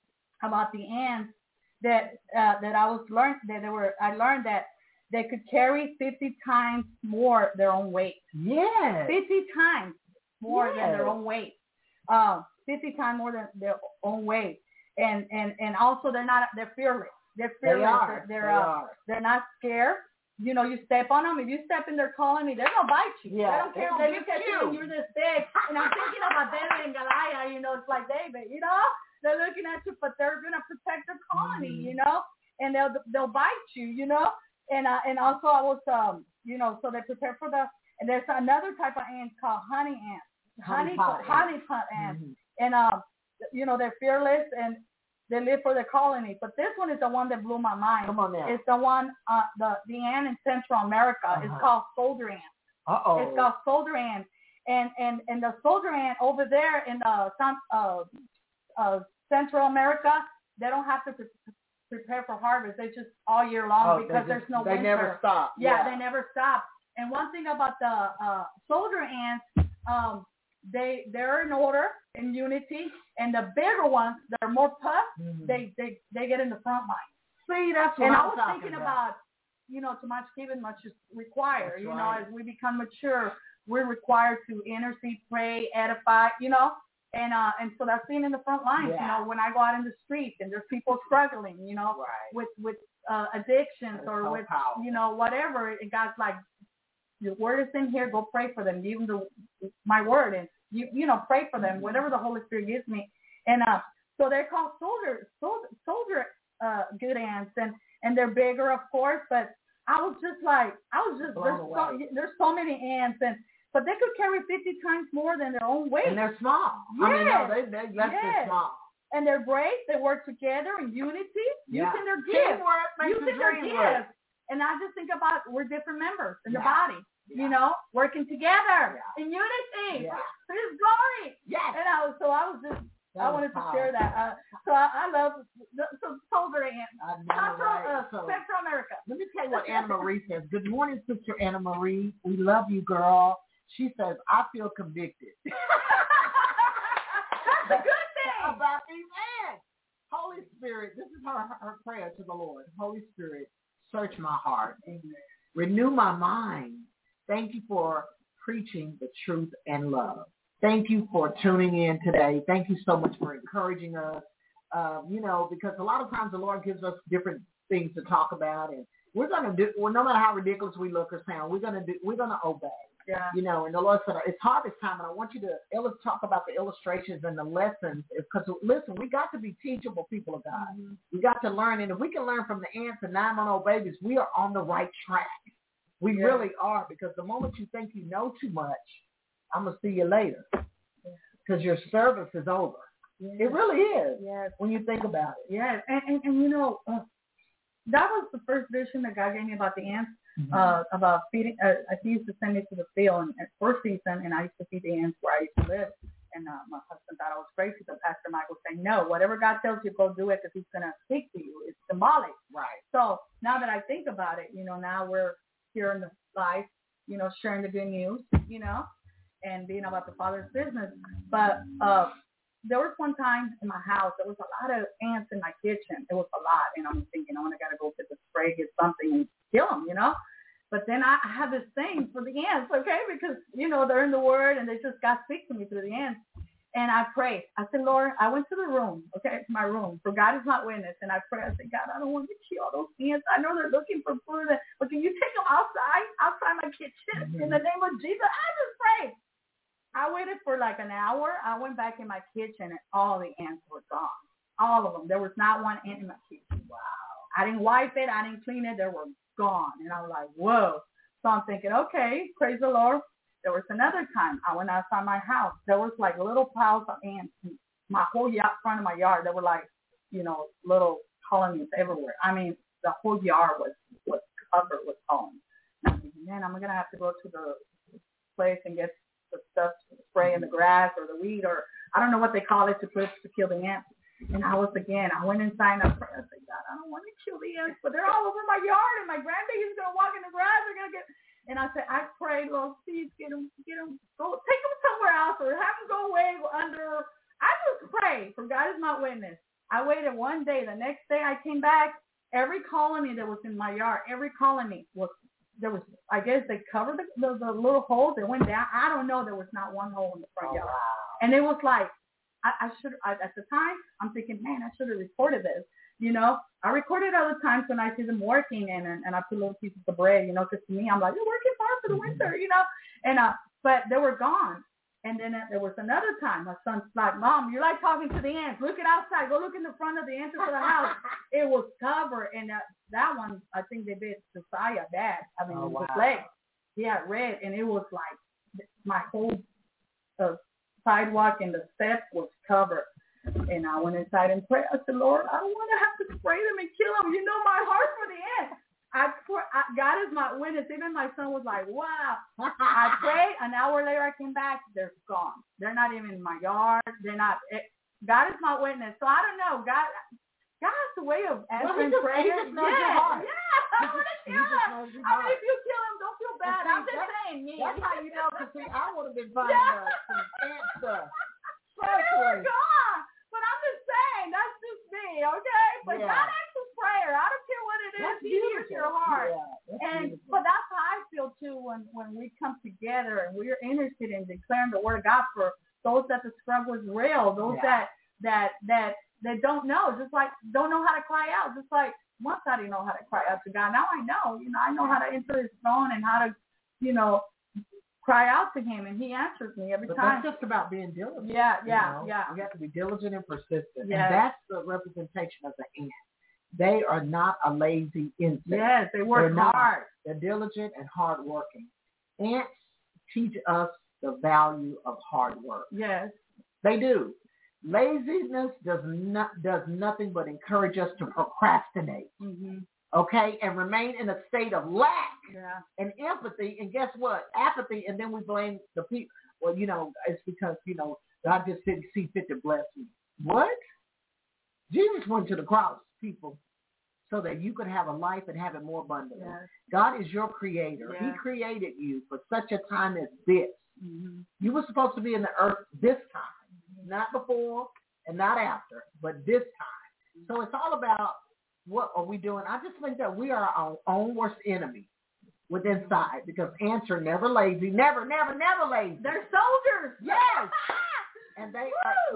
the ants that I learned that they could carry 50 times more their own weight. 50 times more than their own weight. 50 times more than their own weight. And also they're fearless. They're fearless. They're not scared. You know, you step on them. If you step in their colony, they're going to bite you. They don't care. They look at you and you're this big. And I'm thinking about David and Goliath, you know, it's like David, you know. They're looking at you, but they're going to protect their colony, you know. And they'll bite you, you know. And also I was, you know, so they prepare for and there's another type of ants called honey ants. Honey pot ants. And, you know, they're fearless and they live for their colony. But this one is the one that blew my mind. Come on now. It's the one, the ant in Central America. It's called soldier ant. It's called soldier ant. And the soldier ant over there in Central America, they don't have to prepare for harvest. They just all year long because there's no winter. They never stop. Yeah, they never stop. And one thing about the soldier ants, they're in order, in unity, and the bigger ones that are more tough, they get in the front line. See, that's what I was thinking about. You know, too much given, much is required. That's you right. know, as we become mature, we're required to intercede, pray, edify. You know. And so that's being in the front lines, you know, when I go out in the street and there's people struggling, you know, with addictions or with, whatever. And God's like, your word is in here. Go pray for them. Give them my word, and pray for them. Whatever the Holy Spirit gives me. And so they're called soldier good ants, and they're bigger, of course. But there's so many ants, but they could carry 50 times more than their own weight. And they're small. Yes. They're less than small. And they're brave. They work together in unity, using their gifts. Teamwork makes the dream work. And I just think about we're different members in the body, working together in unity. Yeah. For His glory. Yes. And so I was just, I wanted to share that. So I love soldier ants. Central America. Let me tell you what Anna Marie says. Good morning, Sister Anna Marie. We love you, girl. She says, I feel convicted. That's a good thing. About these ants. Holy Spirit, this is her prayer to the Lord. Holy Spirit, search my heart. Amen. Renew my mind. Thank you for preaching the truth and love. Thank you for tuning in today. Thank you so much for encouraging us. Because a lot of times the Lord gives us different things to talk about, and we're going to do. Well, no matter how ridiculous we look or sound, we're going to obey. Yeah. And the Lord said it's harvest time, and I want you to talk about the illustrations and the lessons. Because listen, we got to be teachable people of God. Mm-hmm. We got to learn, and if we can learn from the ants and 9-month-old babies, we are on the right track. We really are, because the moment you think you know too much, I'm going to see you later, because your service is over. Yes. It really is. Yes. When you think about it. Yes. And that was the first vision that God gave me about the ants, about feeding. He used to send me to the field in first season, and I used to feed the ants where I used to live. And my husband thought I was crazy, but Pastor Mike would say, no, whatever God tells you, go do it, because He's going to speak to you. It's symbolic. Right. So now that I think about it, now we're here in the life, sharing the good news, and being about the Father's business. But there was one time in my house, there was a lot of ants in my kitchen. It was a lot. And I'm thinking, I got to go get the spray, get something, and kill them, But then I have this thing for the ants, okay? Because, they're in the Word, and they just God speak to me through the ants. And I prayed. I said, Lord, I went to the room, okay, to my room, for God is my witness. And I prayed. I said, God, I don't want to kill all those ants. I know they're looking for food. But can you take them outside my kitchen in the name of Jesus? I just prayed. I waited for like an hour. I went back in my kitchen, and all the ants were gone. All of them. There was not one ant in my kitchen. Wow. I didn't wipe it. I didn't clean it. They were gone. And I was like, whoa. So I'm thinking, okay, praise the Lord. There was another time I went outside my house. There was like little piles of ants in my whole front of my yard. There were like, little colonies everywhere. I mean, the whole yard was covered with colonies. And I'm thinking, man, I'm going to have to go to the place and get the stuff to spray in the grass or the weed, or I don't know what they call it to kill the ants. And I went inside and I prayed. I said, God, I don't want to kill the ants, but they're all over my yard, and my grandbaby's going to walk in the grass. They're going to get... And I said, I prayed, Lord, please get them, go, take them somewhere else, or have them go away under. I just prayed, for God is my witness. I waited one day. The next day I came back. Every colony that was in my yard, I guess they covered the little holes. They went down. I don't know. There was not one hole in the front yard. Wow. And it was like, at the time, I'm thinking, man, I should have recorded this. I recorded other times when I see them working, and I put little pieces of bread, because to me, I'm like, you're working hard for the winter, and but they were gone. And then there was another time my son's like, Mom, you're like talking to the ants. Look it outside. Go look in the front of the entrance of the house. It was covered, and that one, I think they bit Josiah bad. I mean, his leg. He had red, and it was like my whole sidewalk and the steps was covered. And I went inside and prayed. I said, Lord, I don't want to have to spray them and kill them. You know my heart for the ants. God is my witness. Even my son was like, wow. I prayed. An hour later, I came back. They're gone. They're not even in my yard. They're not. God is my witness. So I don't know. God has a way of answering prayer. He just knows your heart. Yeah. I want to kill him. I mean, if you kill him, don't feel bad. I'm just saying, me. That's how you know. Because I would have been finding some ant stuff. They were gone. But I'm just saying, that's just me, okay? But God answers prayer. I don't care what it is. He hears your heart. Yeah, but that's how I feel too when we come together and we're interested in declaring the word of God for those that the struggle is real, those that don't know, just like don't know how to cry out, just like once I didn't know how to cry out to God. Now I know. I know how to enter His throne and how to, cry out to Him, and He answers me every time. That's just about being diligent. Yeah. You have to be diligent and persistent. Yes. And that's the representation of the ant. They are not a lazy insect. Yes, they work hard. They're diligent and hardworking. Ants teach us the value of hard work. Yes. They do. Laziness does nothing but encourage us to procrastinate. Mm-hmm. Okay, and remain in a state of lack and empathy, and guess what? Apathy, and then we blame the people. Well, it's because, God just didn't see fit to bless me. What? Jesus went to the cross, people, so that you could have a life and have it more abundantly. Yes. God is your creator. Yes. He created you for such a time as this. Mm-hmm. You were supposed to be in the earth this time, not before and not after, but this time. So it's all about, what are we doing? I just think that we are our own worst enemy with inside, because ants are never lazy. Never lazy. They're soldiers. Yes. And they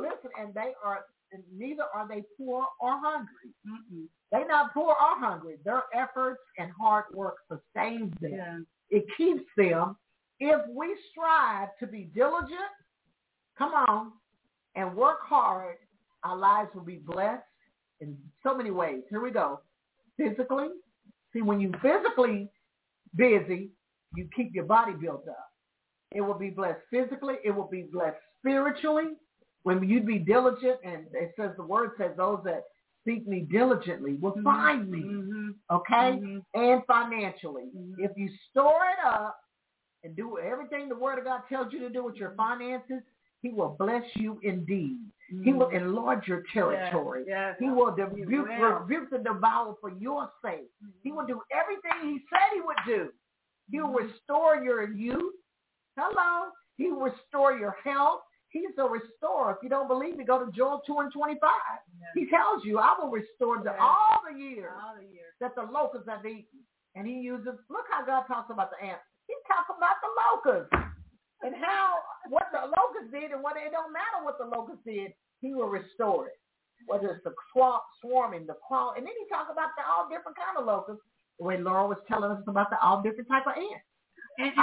are, neither are they poor or hungry. Mm-mm. They're not poor or hungry. Their efforts and hard work sustains them. Yeah. It keeps them. If we strive to be diligent, come on, and work hard, our lives will be blessed in so many ways. Here we go. Physically. See, when you're physically busy, you keep your body built up. It will be blessed physically. It will be blessed spiritually. When you be diligent, and it says, the word says, those that seek me diligently will find me. Mm-hmm. Okay? Mm-hmm. And financially. Mm-hmm. If you store it up and do everything the word of God tells you to do with your finances, He will bless you indeed. Mm-hmm. He will enlarge your territory. Yes. He will rebuke the devourer for your sake. Mm-hmm. He will do everything He said He would do. He will restore your youth. Hello. He will restore your health. He's a restorer. If you don't believe me, go to Joel 2:25. Yes. He tells you, I will restore all the years that the locusts have eaten. And He uses, look how God talks about the ants. He's talking about the locusts. And what the locust did, and what it don't matter what the locust did, He will restore it. Whether it's the swarming, the crawl, and then He talks about all different kind of locusts. The way Laura was telling us about all different type of ants. And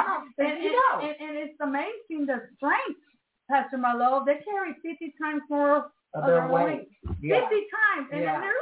it's amazing the strength, Pastor Marlo. They carry 50 times more of their weight. 50 times, and then they're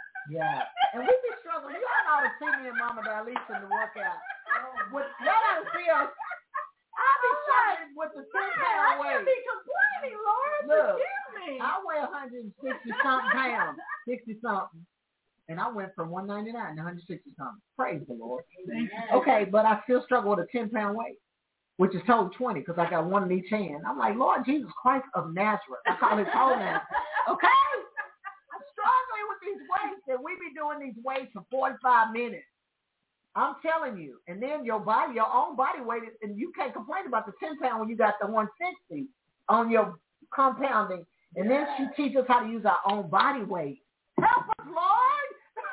and we be struggling. You ought to see me and Mama Dalisa in the workout. Y'all ought to see us. I be struggling with the 10-pound weight. I be complaining, Lord. Forgive me. I weigh 160-something pounds, 60-something. And I went from 199 to 160-something. Praise the Lord. Okay, but I still struggle with a 10-pound weight, which is total 20, because I got one in each hand. I'm like, Lord Jesus Christ of Nazareth. I call it total Nazareth. Okay? I'm struggling with these weights, and we be doing these weights for 45 minutes. I'm telling you. And then your own body weight, and you can't complain about the 10-pound when you got the 160 on your compounding. And then she teaches us how to use our own body weight. Help us, Lord.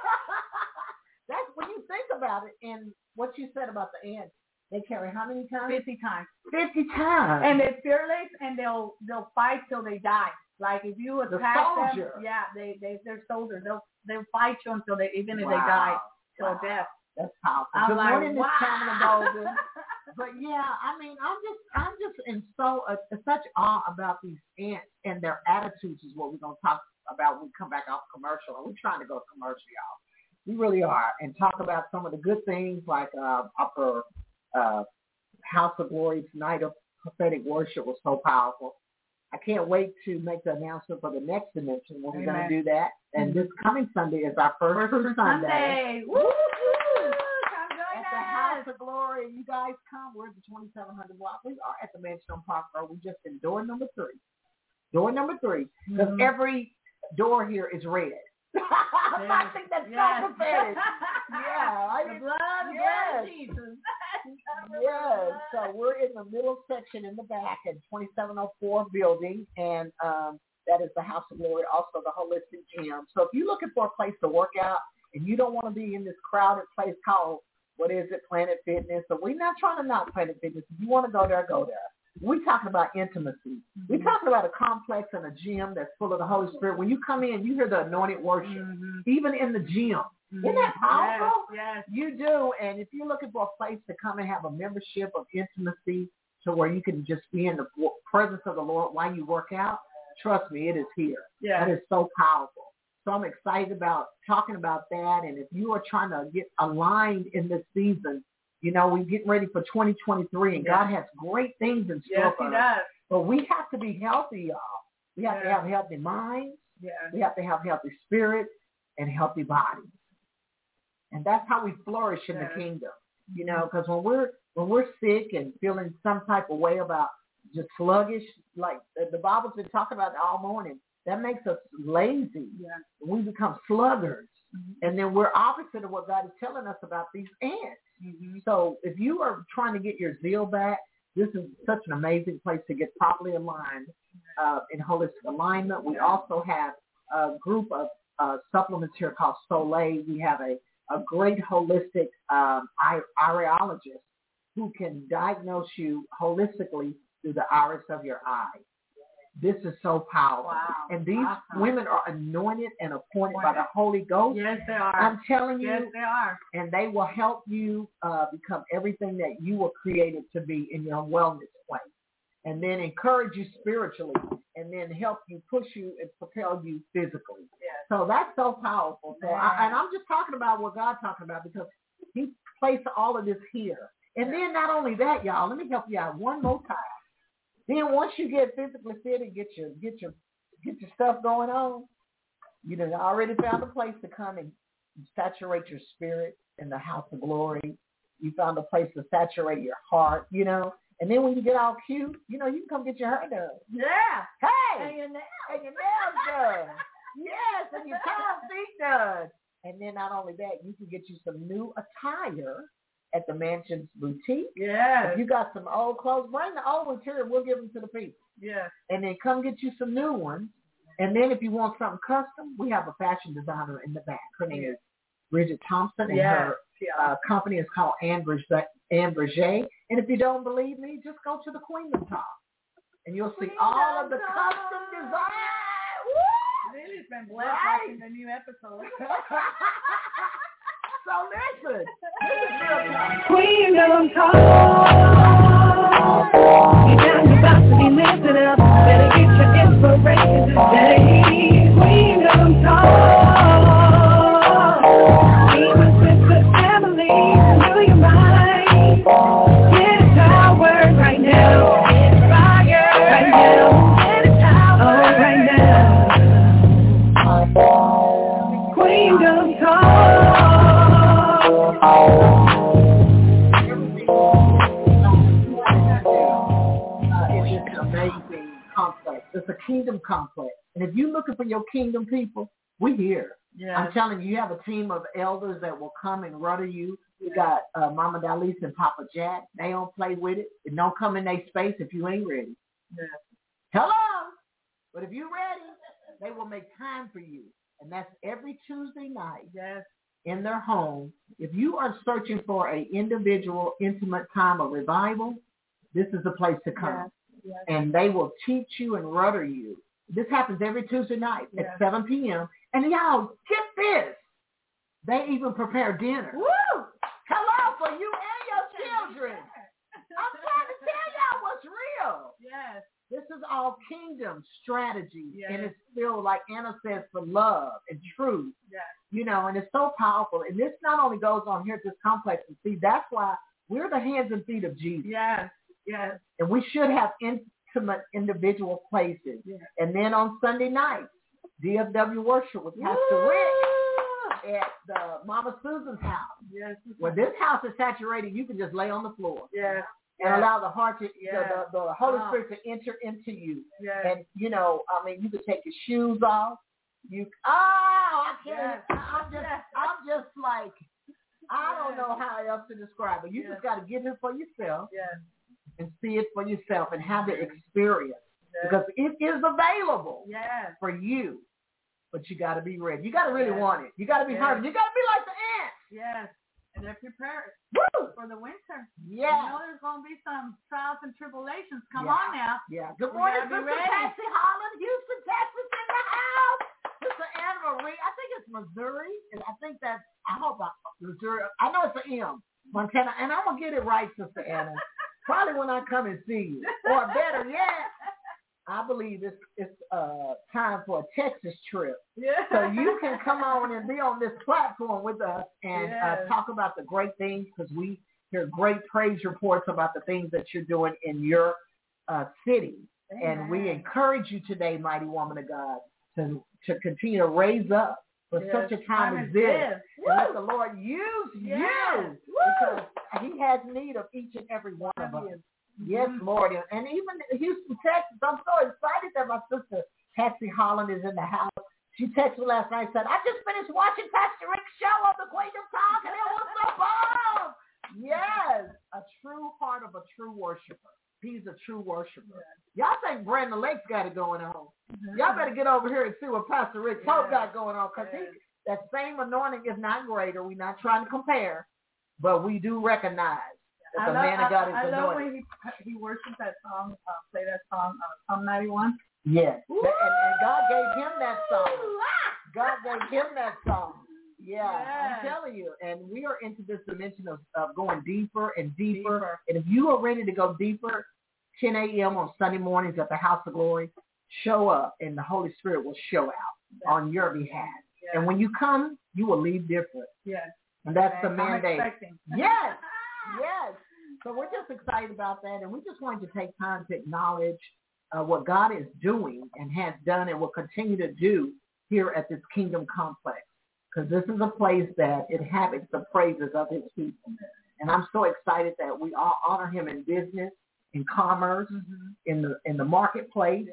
That's when you think about it. And what you said about the ants, they carry how many times? 50 times. 50 times. And they're fearless, and they'll fight till they die. Like if you attack them, they're soldiers. They'll fight you until even if they die till death. That's powerful. Good morning, Miss Pamela Golden. But I mean, I'm just in such awe about these ants and their attitudes is what we're gonna talk about when we come back off commercial. And we're trying to go commercial, y'all. We really are, and talk about some of the good things like Upper House of Glory's night of prophetic worship was so powerful. I can't wait to make the announcement for the next dimension when we're going to do that. And this coming Sunday is our first Sunday. Woo! At the House of Glory. You guys come. We're at the 2700 block. We are at the Mansion on Park Road. We're just in door number 3. Door number 3. Because every door here is red. I think that's so prophetic. The blood of Jesus. Yes. So we're in the middle section in the back at 2704 building, and that is the House of Glory, also the Holistic Gym. So if you're looking for a place to work out and you don't want to be in this crowded place called, Planet Fitness, so we're not trying to knock Planet Fitness. If you want to go there, go there. We're talking about intimacy. We're talking about a complex and a gym that's full of the Holy Spirit. When you come in, you hear the anointed worship, even in the gym. Isn't that powerful? Yes. You do. And if you're looking for a place to come and have a membership of intimacy to where you can just be in the presence of the Lord while you work out, trust me, it is here. Yeah. That is so powerful. So I'm excited about talking about that. And if you are trying to get aligned in this season, you know, we're getting ready for 2023, and God has great things in store for us. Yes, He does. But we have to be healthy, y'all. We have to have healthy minds. Yeah. We have to have healthy spirits and healthy bodies. And that's how we flourish in the kingdom. You know, because when we're sick and feeling some type of way about just sluggish, like the Bible's been talking about it all morning, that makes us lazy. Yeah. We become sluggards. Mm-hmm. And then we're opposite of what God is telling us about these ants. Mm-hmm. So if you are trying to get your zeal back, this is such an amazing place to get properly aligned in holistic alignment. We also have a group of supplements here called Soleil. We have a great holistic iridologist who can diagnose you holistically through the iris of your eye. This is so powerful. Wow. And these women are anointed and appointed by the Holy Ghost. Yes, they are. I'm telling you. Yes, they are. And they will help you become everything that you were created to be in your wellness place. And then encourage you spiritually, and then help you, push you, and propel you physically. Yes. So that's so powerful. So and I'm just talking about what God's talking about, because He placed all of this here. And then not only that, y'all, let me help you out one more time. Then once you get physically fit and get your stuff going on, you done already found a place to come and saturate your spirit in the house of glory. You found a place to saturate your heart, you know. And then when you get all cute, you know, you can come get your hair done. Yeah. Hey. And your nails. And your nails done. Yes, and your toes, feet done. And then not only that, you can get you some new attire at the Mansions Boutique. Yes. If you got some old clothes, bring the old material. We'll give them to the people. Yes. And then come get you some new ones. And then if you want something custom, we have a fashion designer in the back. Her name is Bridget Thompson, and her company is called Anne Berger. And if you don't believe me, just go to the Queendom Talk, and you'll see all of the custom design. Lily's been blessed watching the new episode. So listen, Queendom Talk. You're about to be lifted up. Better get your inspiration today. Queendom Talk. Even with the family, renew your mind. Get it power right now. Get it fire right now. Get it power right now. Queendom Talk. It's an amazing complex. It's a kingdom complex. And if you're looking for your kingdom people, we're here. Yes. I'm telling you, you have a team of elders that will come and rudder you. You got Mama Dalise and Papa Jack. They don't play with it. It don't come in their space if you ain't ready. Yes. Hello. But if you're ready, they will make time for you. And that's every Tuesday night. Yes. In their home. If you are searching for an individual, intimate time of revival, this is the place to come. Yes. Yes. And they will teach you and rudder you. This happens every Tuesday night at 7 p.m. And y'all, get this. They even prepare dinner. Woo! Hello for you and your children. I'm trying to tell y'all what's real. Yes. This is all kingdom strategy. Yes. And it's still, like Anna says, for love and truth. Yes. You know, and it's so powerful. And this not only goes on here at this complex. And see, that's why we're the hands and feet of Jesus. Yes. Yes. And we should have intimate individual places. Yes. And then on Sunday nights, DFW worship with Pastor Rick at the Mama Susan's house. Yes. Where this house is saturated, you can just lay on the floor. Yes. And allow the heart to, the Holy Spirit to enter into you. Yes. And, you know, I mean, you can take your shoes off. I can't. Yes. I'm just like, I don't know how else to describe it. You just got to get it for yourself. Yes. And see it for yourself and have the experience. Yes. Because it is available for you. But you got to be ready. You got to really want it. You got to be hungry. You got to be like the ants. Yes. And they're prepared for the winter. Yeah. You know there's going to be some trials and tribulations. Come on now. Yeah. Good morning, Sister Patsy Holland, Houston, Texas, in the house. Sister Anne Marie. I think it's Missouri. And I think that's, I hope Missouri. I know it's an M, Montana. And I'm going to get it right, Sister Anna. Probably when I come and see you. Or better yet, I believe it's time for a Texas trip. Yeah. So you can come on and be on this platform with us and talk about the great things, because we hear great praise reports about the things that you're doing in your city. Amen. And we encourage you today, mighty woman of God, to continue to raise up for such a time as this. And let the Lord use you, because he has need of each and every one of us. Yes, Lord. And even Houston, Texas, I'm so excited that my sister, Patsy Holland, is in the house. She texted me last night and said, I just finished watching Pastor Rick's show on the Queen of Talk, and it was so bomb. Yes, a true part of a true worshiper. He's a true worshiper. Y'all think Brandon Lake's got it going on. Y'all better get over here and see what Pastor Rick Pope got going on, because that same anointing is not greater. We're not trying to compare, but we do recognize that the man of God is anointed. I love when he worships that song, play that song, Psalm 91. Yes, and God gave him that song. God gave him that song. Yeah, I'm telling you. And we are into this dimension of going deeper and deeper. And if you are ready to go deeper, 10 a.m. on Sunday mornings at the House of Glory, show up and the Holy Spirit will show out on your behalf. Yeah. And when you come, you will leave different. Yes. And that's the mandate. I'm expecting. Yes. Yes. So we're just excited about that. And we just wanted to take time to acknowledge what God is doing and has done and will continue to do here at this Kingdom Complex. Because this is a place that inhabits the praises of his people. And I'm so excited that we all honor him in business, in commerce, in the marketplace,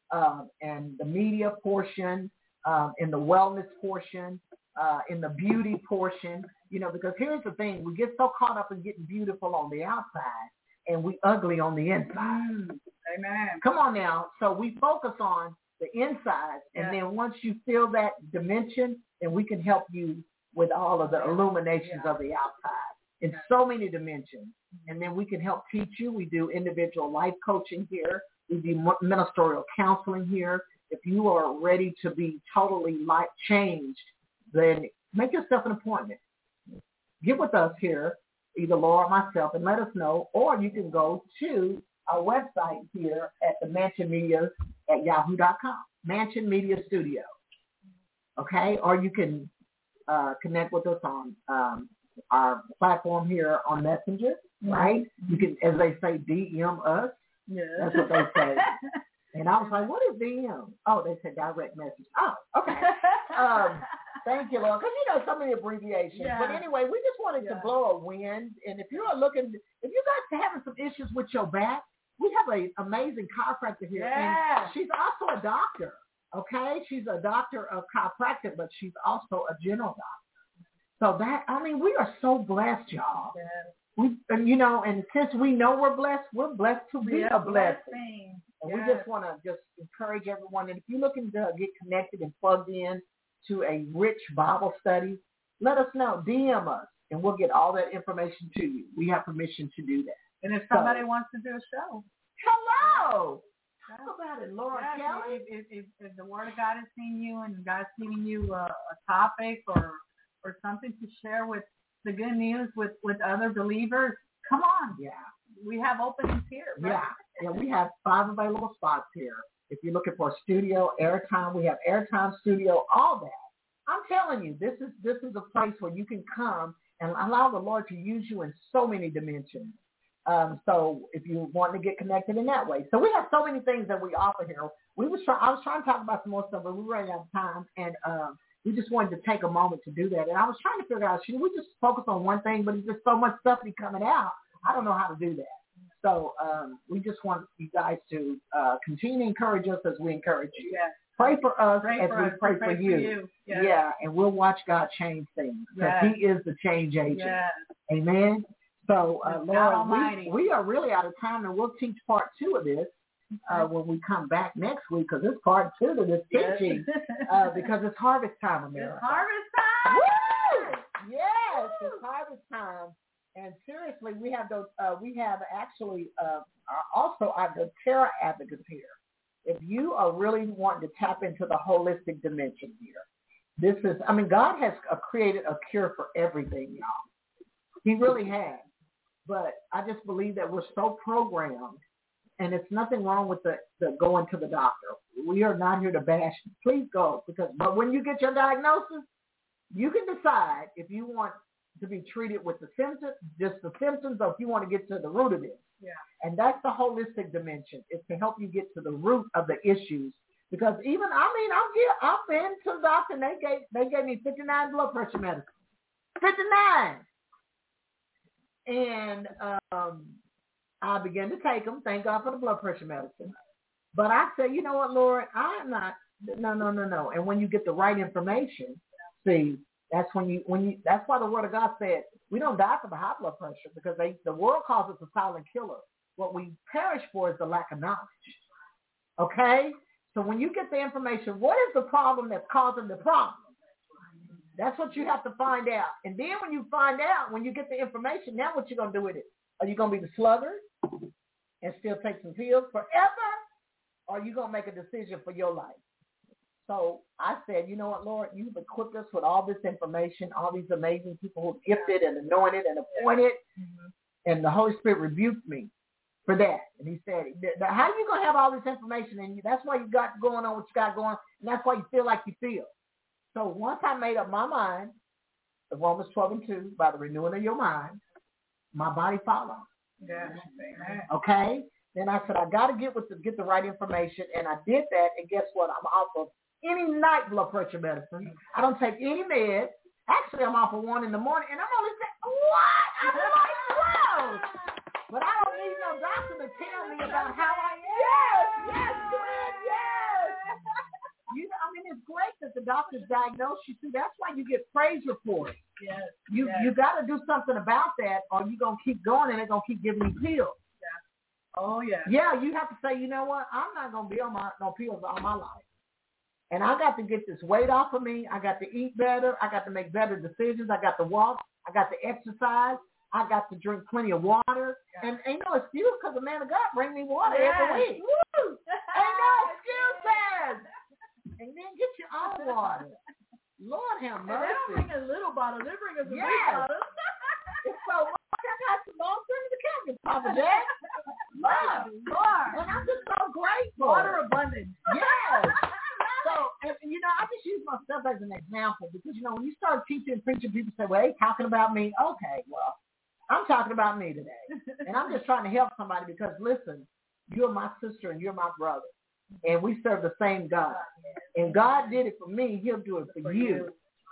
and the media portion, in the wellness portion, in the beauty portion. You know, because here's the thing. We get so caught up in getting beautiful on the outside, and we ugly on the inside. Amen. Come on now. So we focus on the inside, and then once you feel that dimension, then we can help you with all of the illuminations of the outside in so many dimensions. And then we can help teach you. We do individual life coaching here. We do ministerial counseling here. If you are ready to be totally life changed, then make yourself an appointment. Get with us here, either Laura or myself, and let us know. Or you can go to our website here at the Mansion Media at yahoo.com, Mansion Media Studio. Okay? Or you can connect with us on our platform here on Messenger, right? You can, as they say, DM us. Yeah. That's what they say. And I was like, what is DM? Oh, they said direct message. Oh, okay. Thank you, Lord. Because, you know, so many abbreviations. Yeah. But anyway, we just wanted to blow a wind. And if you are looking, if you guys are having some issues with your back, we have an amazing chiropractor here. And she's also a doctor, okay? She's a doctor of chiropractic, but she's also a general doctor. So that, I mean, we are so blessed, y'all. We, and, you know, and since we know we're blessed to be a blessing. And we just want to just encourage everyone. And if you're looking to get connected and plugged in to a rich Bible study, let us know. DM us, and we'll get all that information to you. We have permission to do that. And if somebody wants to do a show. Hello. How about it, Laura Kelly? If the Word of God is seeing you and God's giving you a topic or something to share with the good news with other believers, come on. Yeah. We have openings here. Right? Yeah, we have 5 available spots here. If you're looking for studio, airtime, we have airtime, studio, all that. I'm telling you, this is a place where you can come and allow the Lord to use you in so many dimensions. So if you want to get connected in that way. So we have so many things that we offer here. I was trying to talk about some more stuff, but we ran out of time, and we just wanted to take a moment to do that. And I was trying to figure out, should we just focus on one thing, but there's just so much stuff be coming out. I don't know how to do that. So we just want you guys to continue to encourage us as we encourage you. Yeah. Pray for us as we pray for you. Yeah, and we'll watch God change things because he is the change agent. Yes. Amen. So, Lord, we are really out of time, and we'll teach part 2 of this when we come back next week, because it's part 2 to this teaching because it's harvest time, America. It's harvest time! Woo! Yes, it's harvest time. And seriously, we have those. We have actually also our doTERRA advocates here. If you are really wanting to tap into the holistic dimension here, This is, I mean, God has created a cure for everything, y'all. He really has. But I just believe that we're so programmed, and it's nothing wrong with the going to the doctor. We are not here to bash. Please go. But when you get your diagnosis, you can decide if you want to be treated with the symptoms, just the symptoms, or if you want to get to the root of it. Yeah. And that's the holistic dimension. It's to help you get to the root of the issues. Because even, I've been to the doctor and they gave me 59 blood pressure medicine. 59. And I began to take them. Thank God for the blood pressure medicine. But I said, you know what, Lord, I'm not, no. And when you get the right information, see, that's that's why the Word of God said, we don't die from the high blood pressure because the world calls it the silent killer. What we perish for is the lack of knowledge. Okay? So when you get the information, what is the problem that's causing the problem? That's what you have to find out. And then when you find out, when you get the information, now what you going to do with it? Are you going to be the sluggard and still take some pills forever? Or are you going to make a decision for your life? So I said, you know what, Lord, you've equipped us with all this information, all these amazing people who are gifted and anointed and appointed. Mm-hmm. And the Holy Spirit rebuked me for that. And he said, how are you going to have all this information? And that's why you got going on what you got going. And that's why you feel like you feel. So once I made up my mind, the Romans 12:2, by the renewing of your mind, my body followed. Yes. Okay? Then I said, I got to get the right information. And I did that. And guess what? I'm off of any night blood pressure medicine. I don't take any meds. Actually, I'm off of one in the morning. And I'm only saying, what? I'm like, whoa. But I don't need no doctor to tell me about how I am. Yes, good, yes. You know, I mean, it's great that the doctors diagnose you. See, that's why you get praise reports. Yes. You got to do something about that, or you're going to keep going and they're going to keep giving you pills. Yeah. Oh, yeah. Yeah, you have to say, you know what? I'm not going to be on no pills all my life. And I got to get this weight off of me. I got to eat better. I got to make better decisions. I got to walk. I got to exercise. I got to drink plenty of water. Yeah. And ain't no excuse because the man of God bring me water every week. Woo! Ain't no excuses. And then get your own water. Lord have mercy. They don't bring us little bottles. They bring us the big bottles. It's so much. I got some long term to cabinet, Papa Jack. Lord. And I'm just so grateful. Water abundance. Yes. So, and, you know, I just use myself as an example because, you know, when you start teaching and preaching, people say, well, they talking about me. Okay, well, I'm talking about me today. And I'm just trying to help somebody because, listen, you're my sister and you're my brother. And we serve the same God. And God did it for me. He'll do it for you.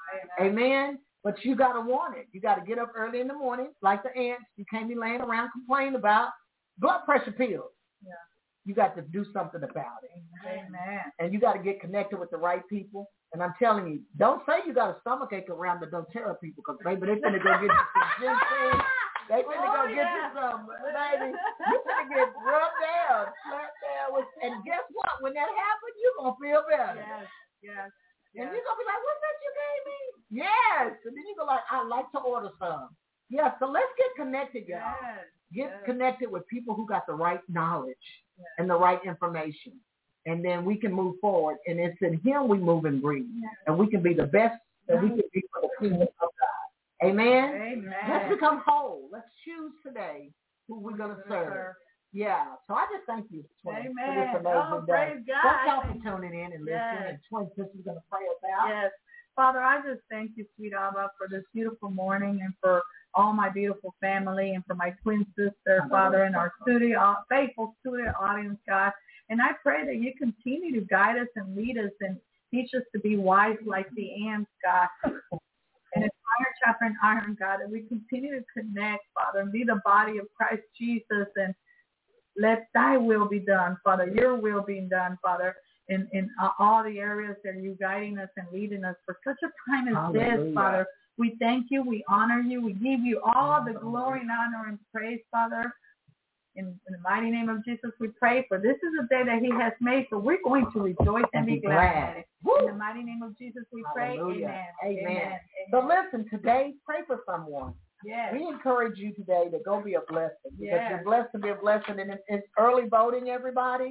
Amen. But you got to want it. You got to get up early in the morning like the ants. You can't be laying around complaining about blood pressure pills. Yeah. You got to do something about it. Amen. And you got to get connected with the right people. And I'm telling you, don't say you got a stomachache around the doTERRA people because, baby, they finna go get you some ginseng. They finna go get you some, baby. You finna get rubbed down, slapped down. And guess what? When that happens, you're going to feel better. Yes. And you're going to be like, what's that you gave me? Yes. And then you go like, I'd like to order some. Yeah, so let's get connected, y'all. Get connected with people who got the right knowledge and the right information. And then we can move forward. And it's in him we move and breathe. And we can be the best that we can be for the kingdom of God. Amen? Amen. Let's become whole. Let's choose today who we're going to serve. Yeah. So I just thank you for this amazing day. Praise God. Thank y'all for tuning in and listening. And Twin Sister's going to pray us out. Yes. Father, I just thank you, sweet Abba, for this beautiful morning and for all my beautiful family and for my twin sister, Father, and our faithful studio audience, God. And I pray that you continue to guide us and lead us and teach us to be wise like the ants, God. And it's iron sharpens iron, God, that we continue to connect, Father, and be the body of Christ Jesus. And let thy will be done, Father, your will being done, Father, in all the areas that you're guiding us and leading us for such a time as this, Father. We thank you. We honor you. We give you all the glory and honor and praise, Father. In the mighty name of Jesus, we pray, for this is a day that he has made, so we're going to rejoice and be glad. In the mighty name of Jesus, we pray. Amen. So listen, today, pray for someone. Yes. We encourage you today to go be a blessing because you're blessed to be a blessing. And it's early voting, everybody.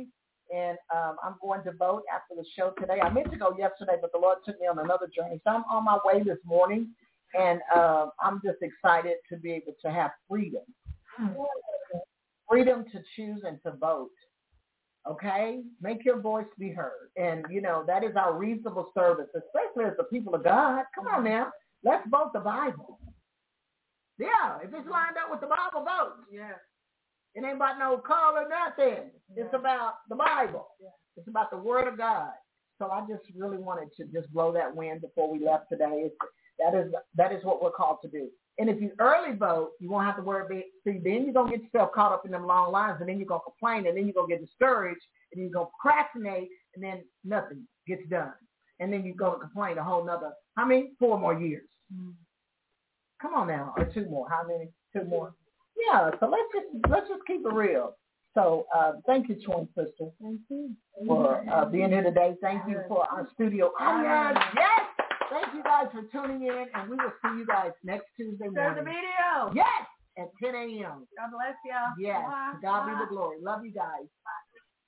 And I'm going to vote after the show today. I meant to go yesterday, but the Lord took me on another journey. So I'm on my way this morning, and I'm just excited to be able to have freedom. Freedom to choose and to vote. Okay? Make your voice be heard. And, you know, that is our reasonable service, especially as the people of God. Come on now. Let's vote the Bible. Yeah, if it's lined up with the Bible, vote. Yeah. It ain't about no color, nothing. It's about the Bible. It's about the Word of God. So I just really wanted to just blow that wind before we left today. That is what we're called to do. And if you early vote, you won't have to worry about, see, then you're going to get yourself caught up in them long lines, and then you're going to complain, and then you're going to get discouraged, and you're going to procrastinate, and then nothing gets done. And then you're going to complain a whole nother, 4 more years? Come on now, or 2 more. How many? 2 more. Yeah, so let's just keep it real. So thank you, twin sister, for being here today. Thank you for our studio audience. Yes, thank you guys for tuning in, and we will see you guys next Tuesday morning. Share the video. Yes, at 10 a.m. God bless y'all. Yes, Bye. to God be the glory. Love you guys.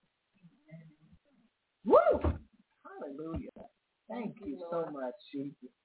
Woo! Hallelujah. Thank you so much, Jesus.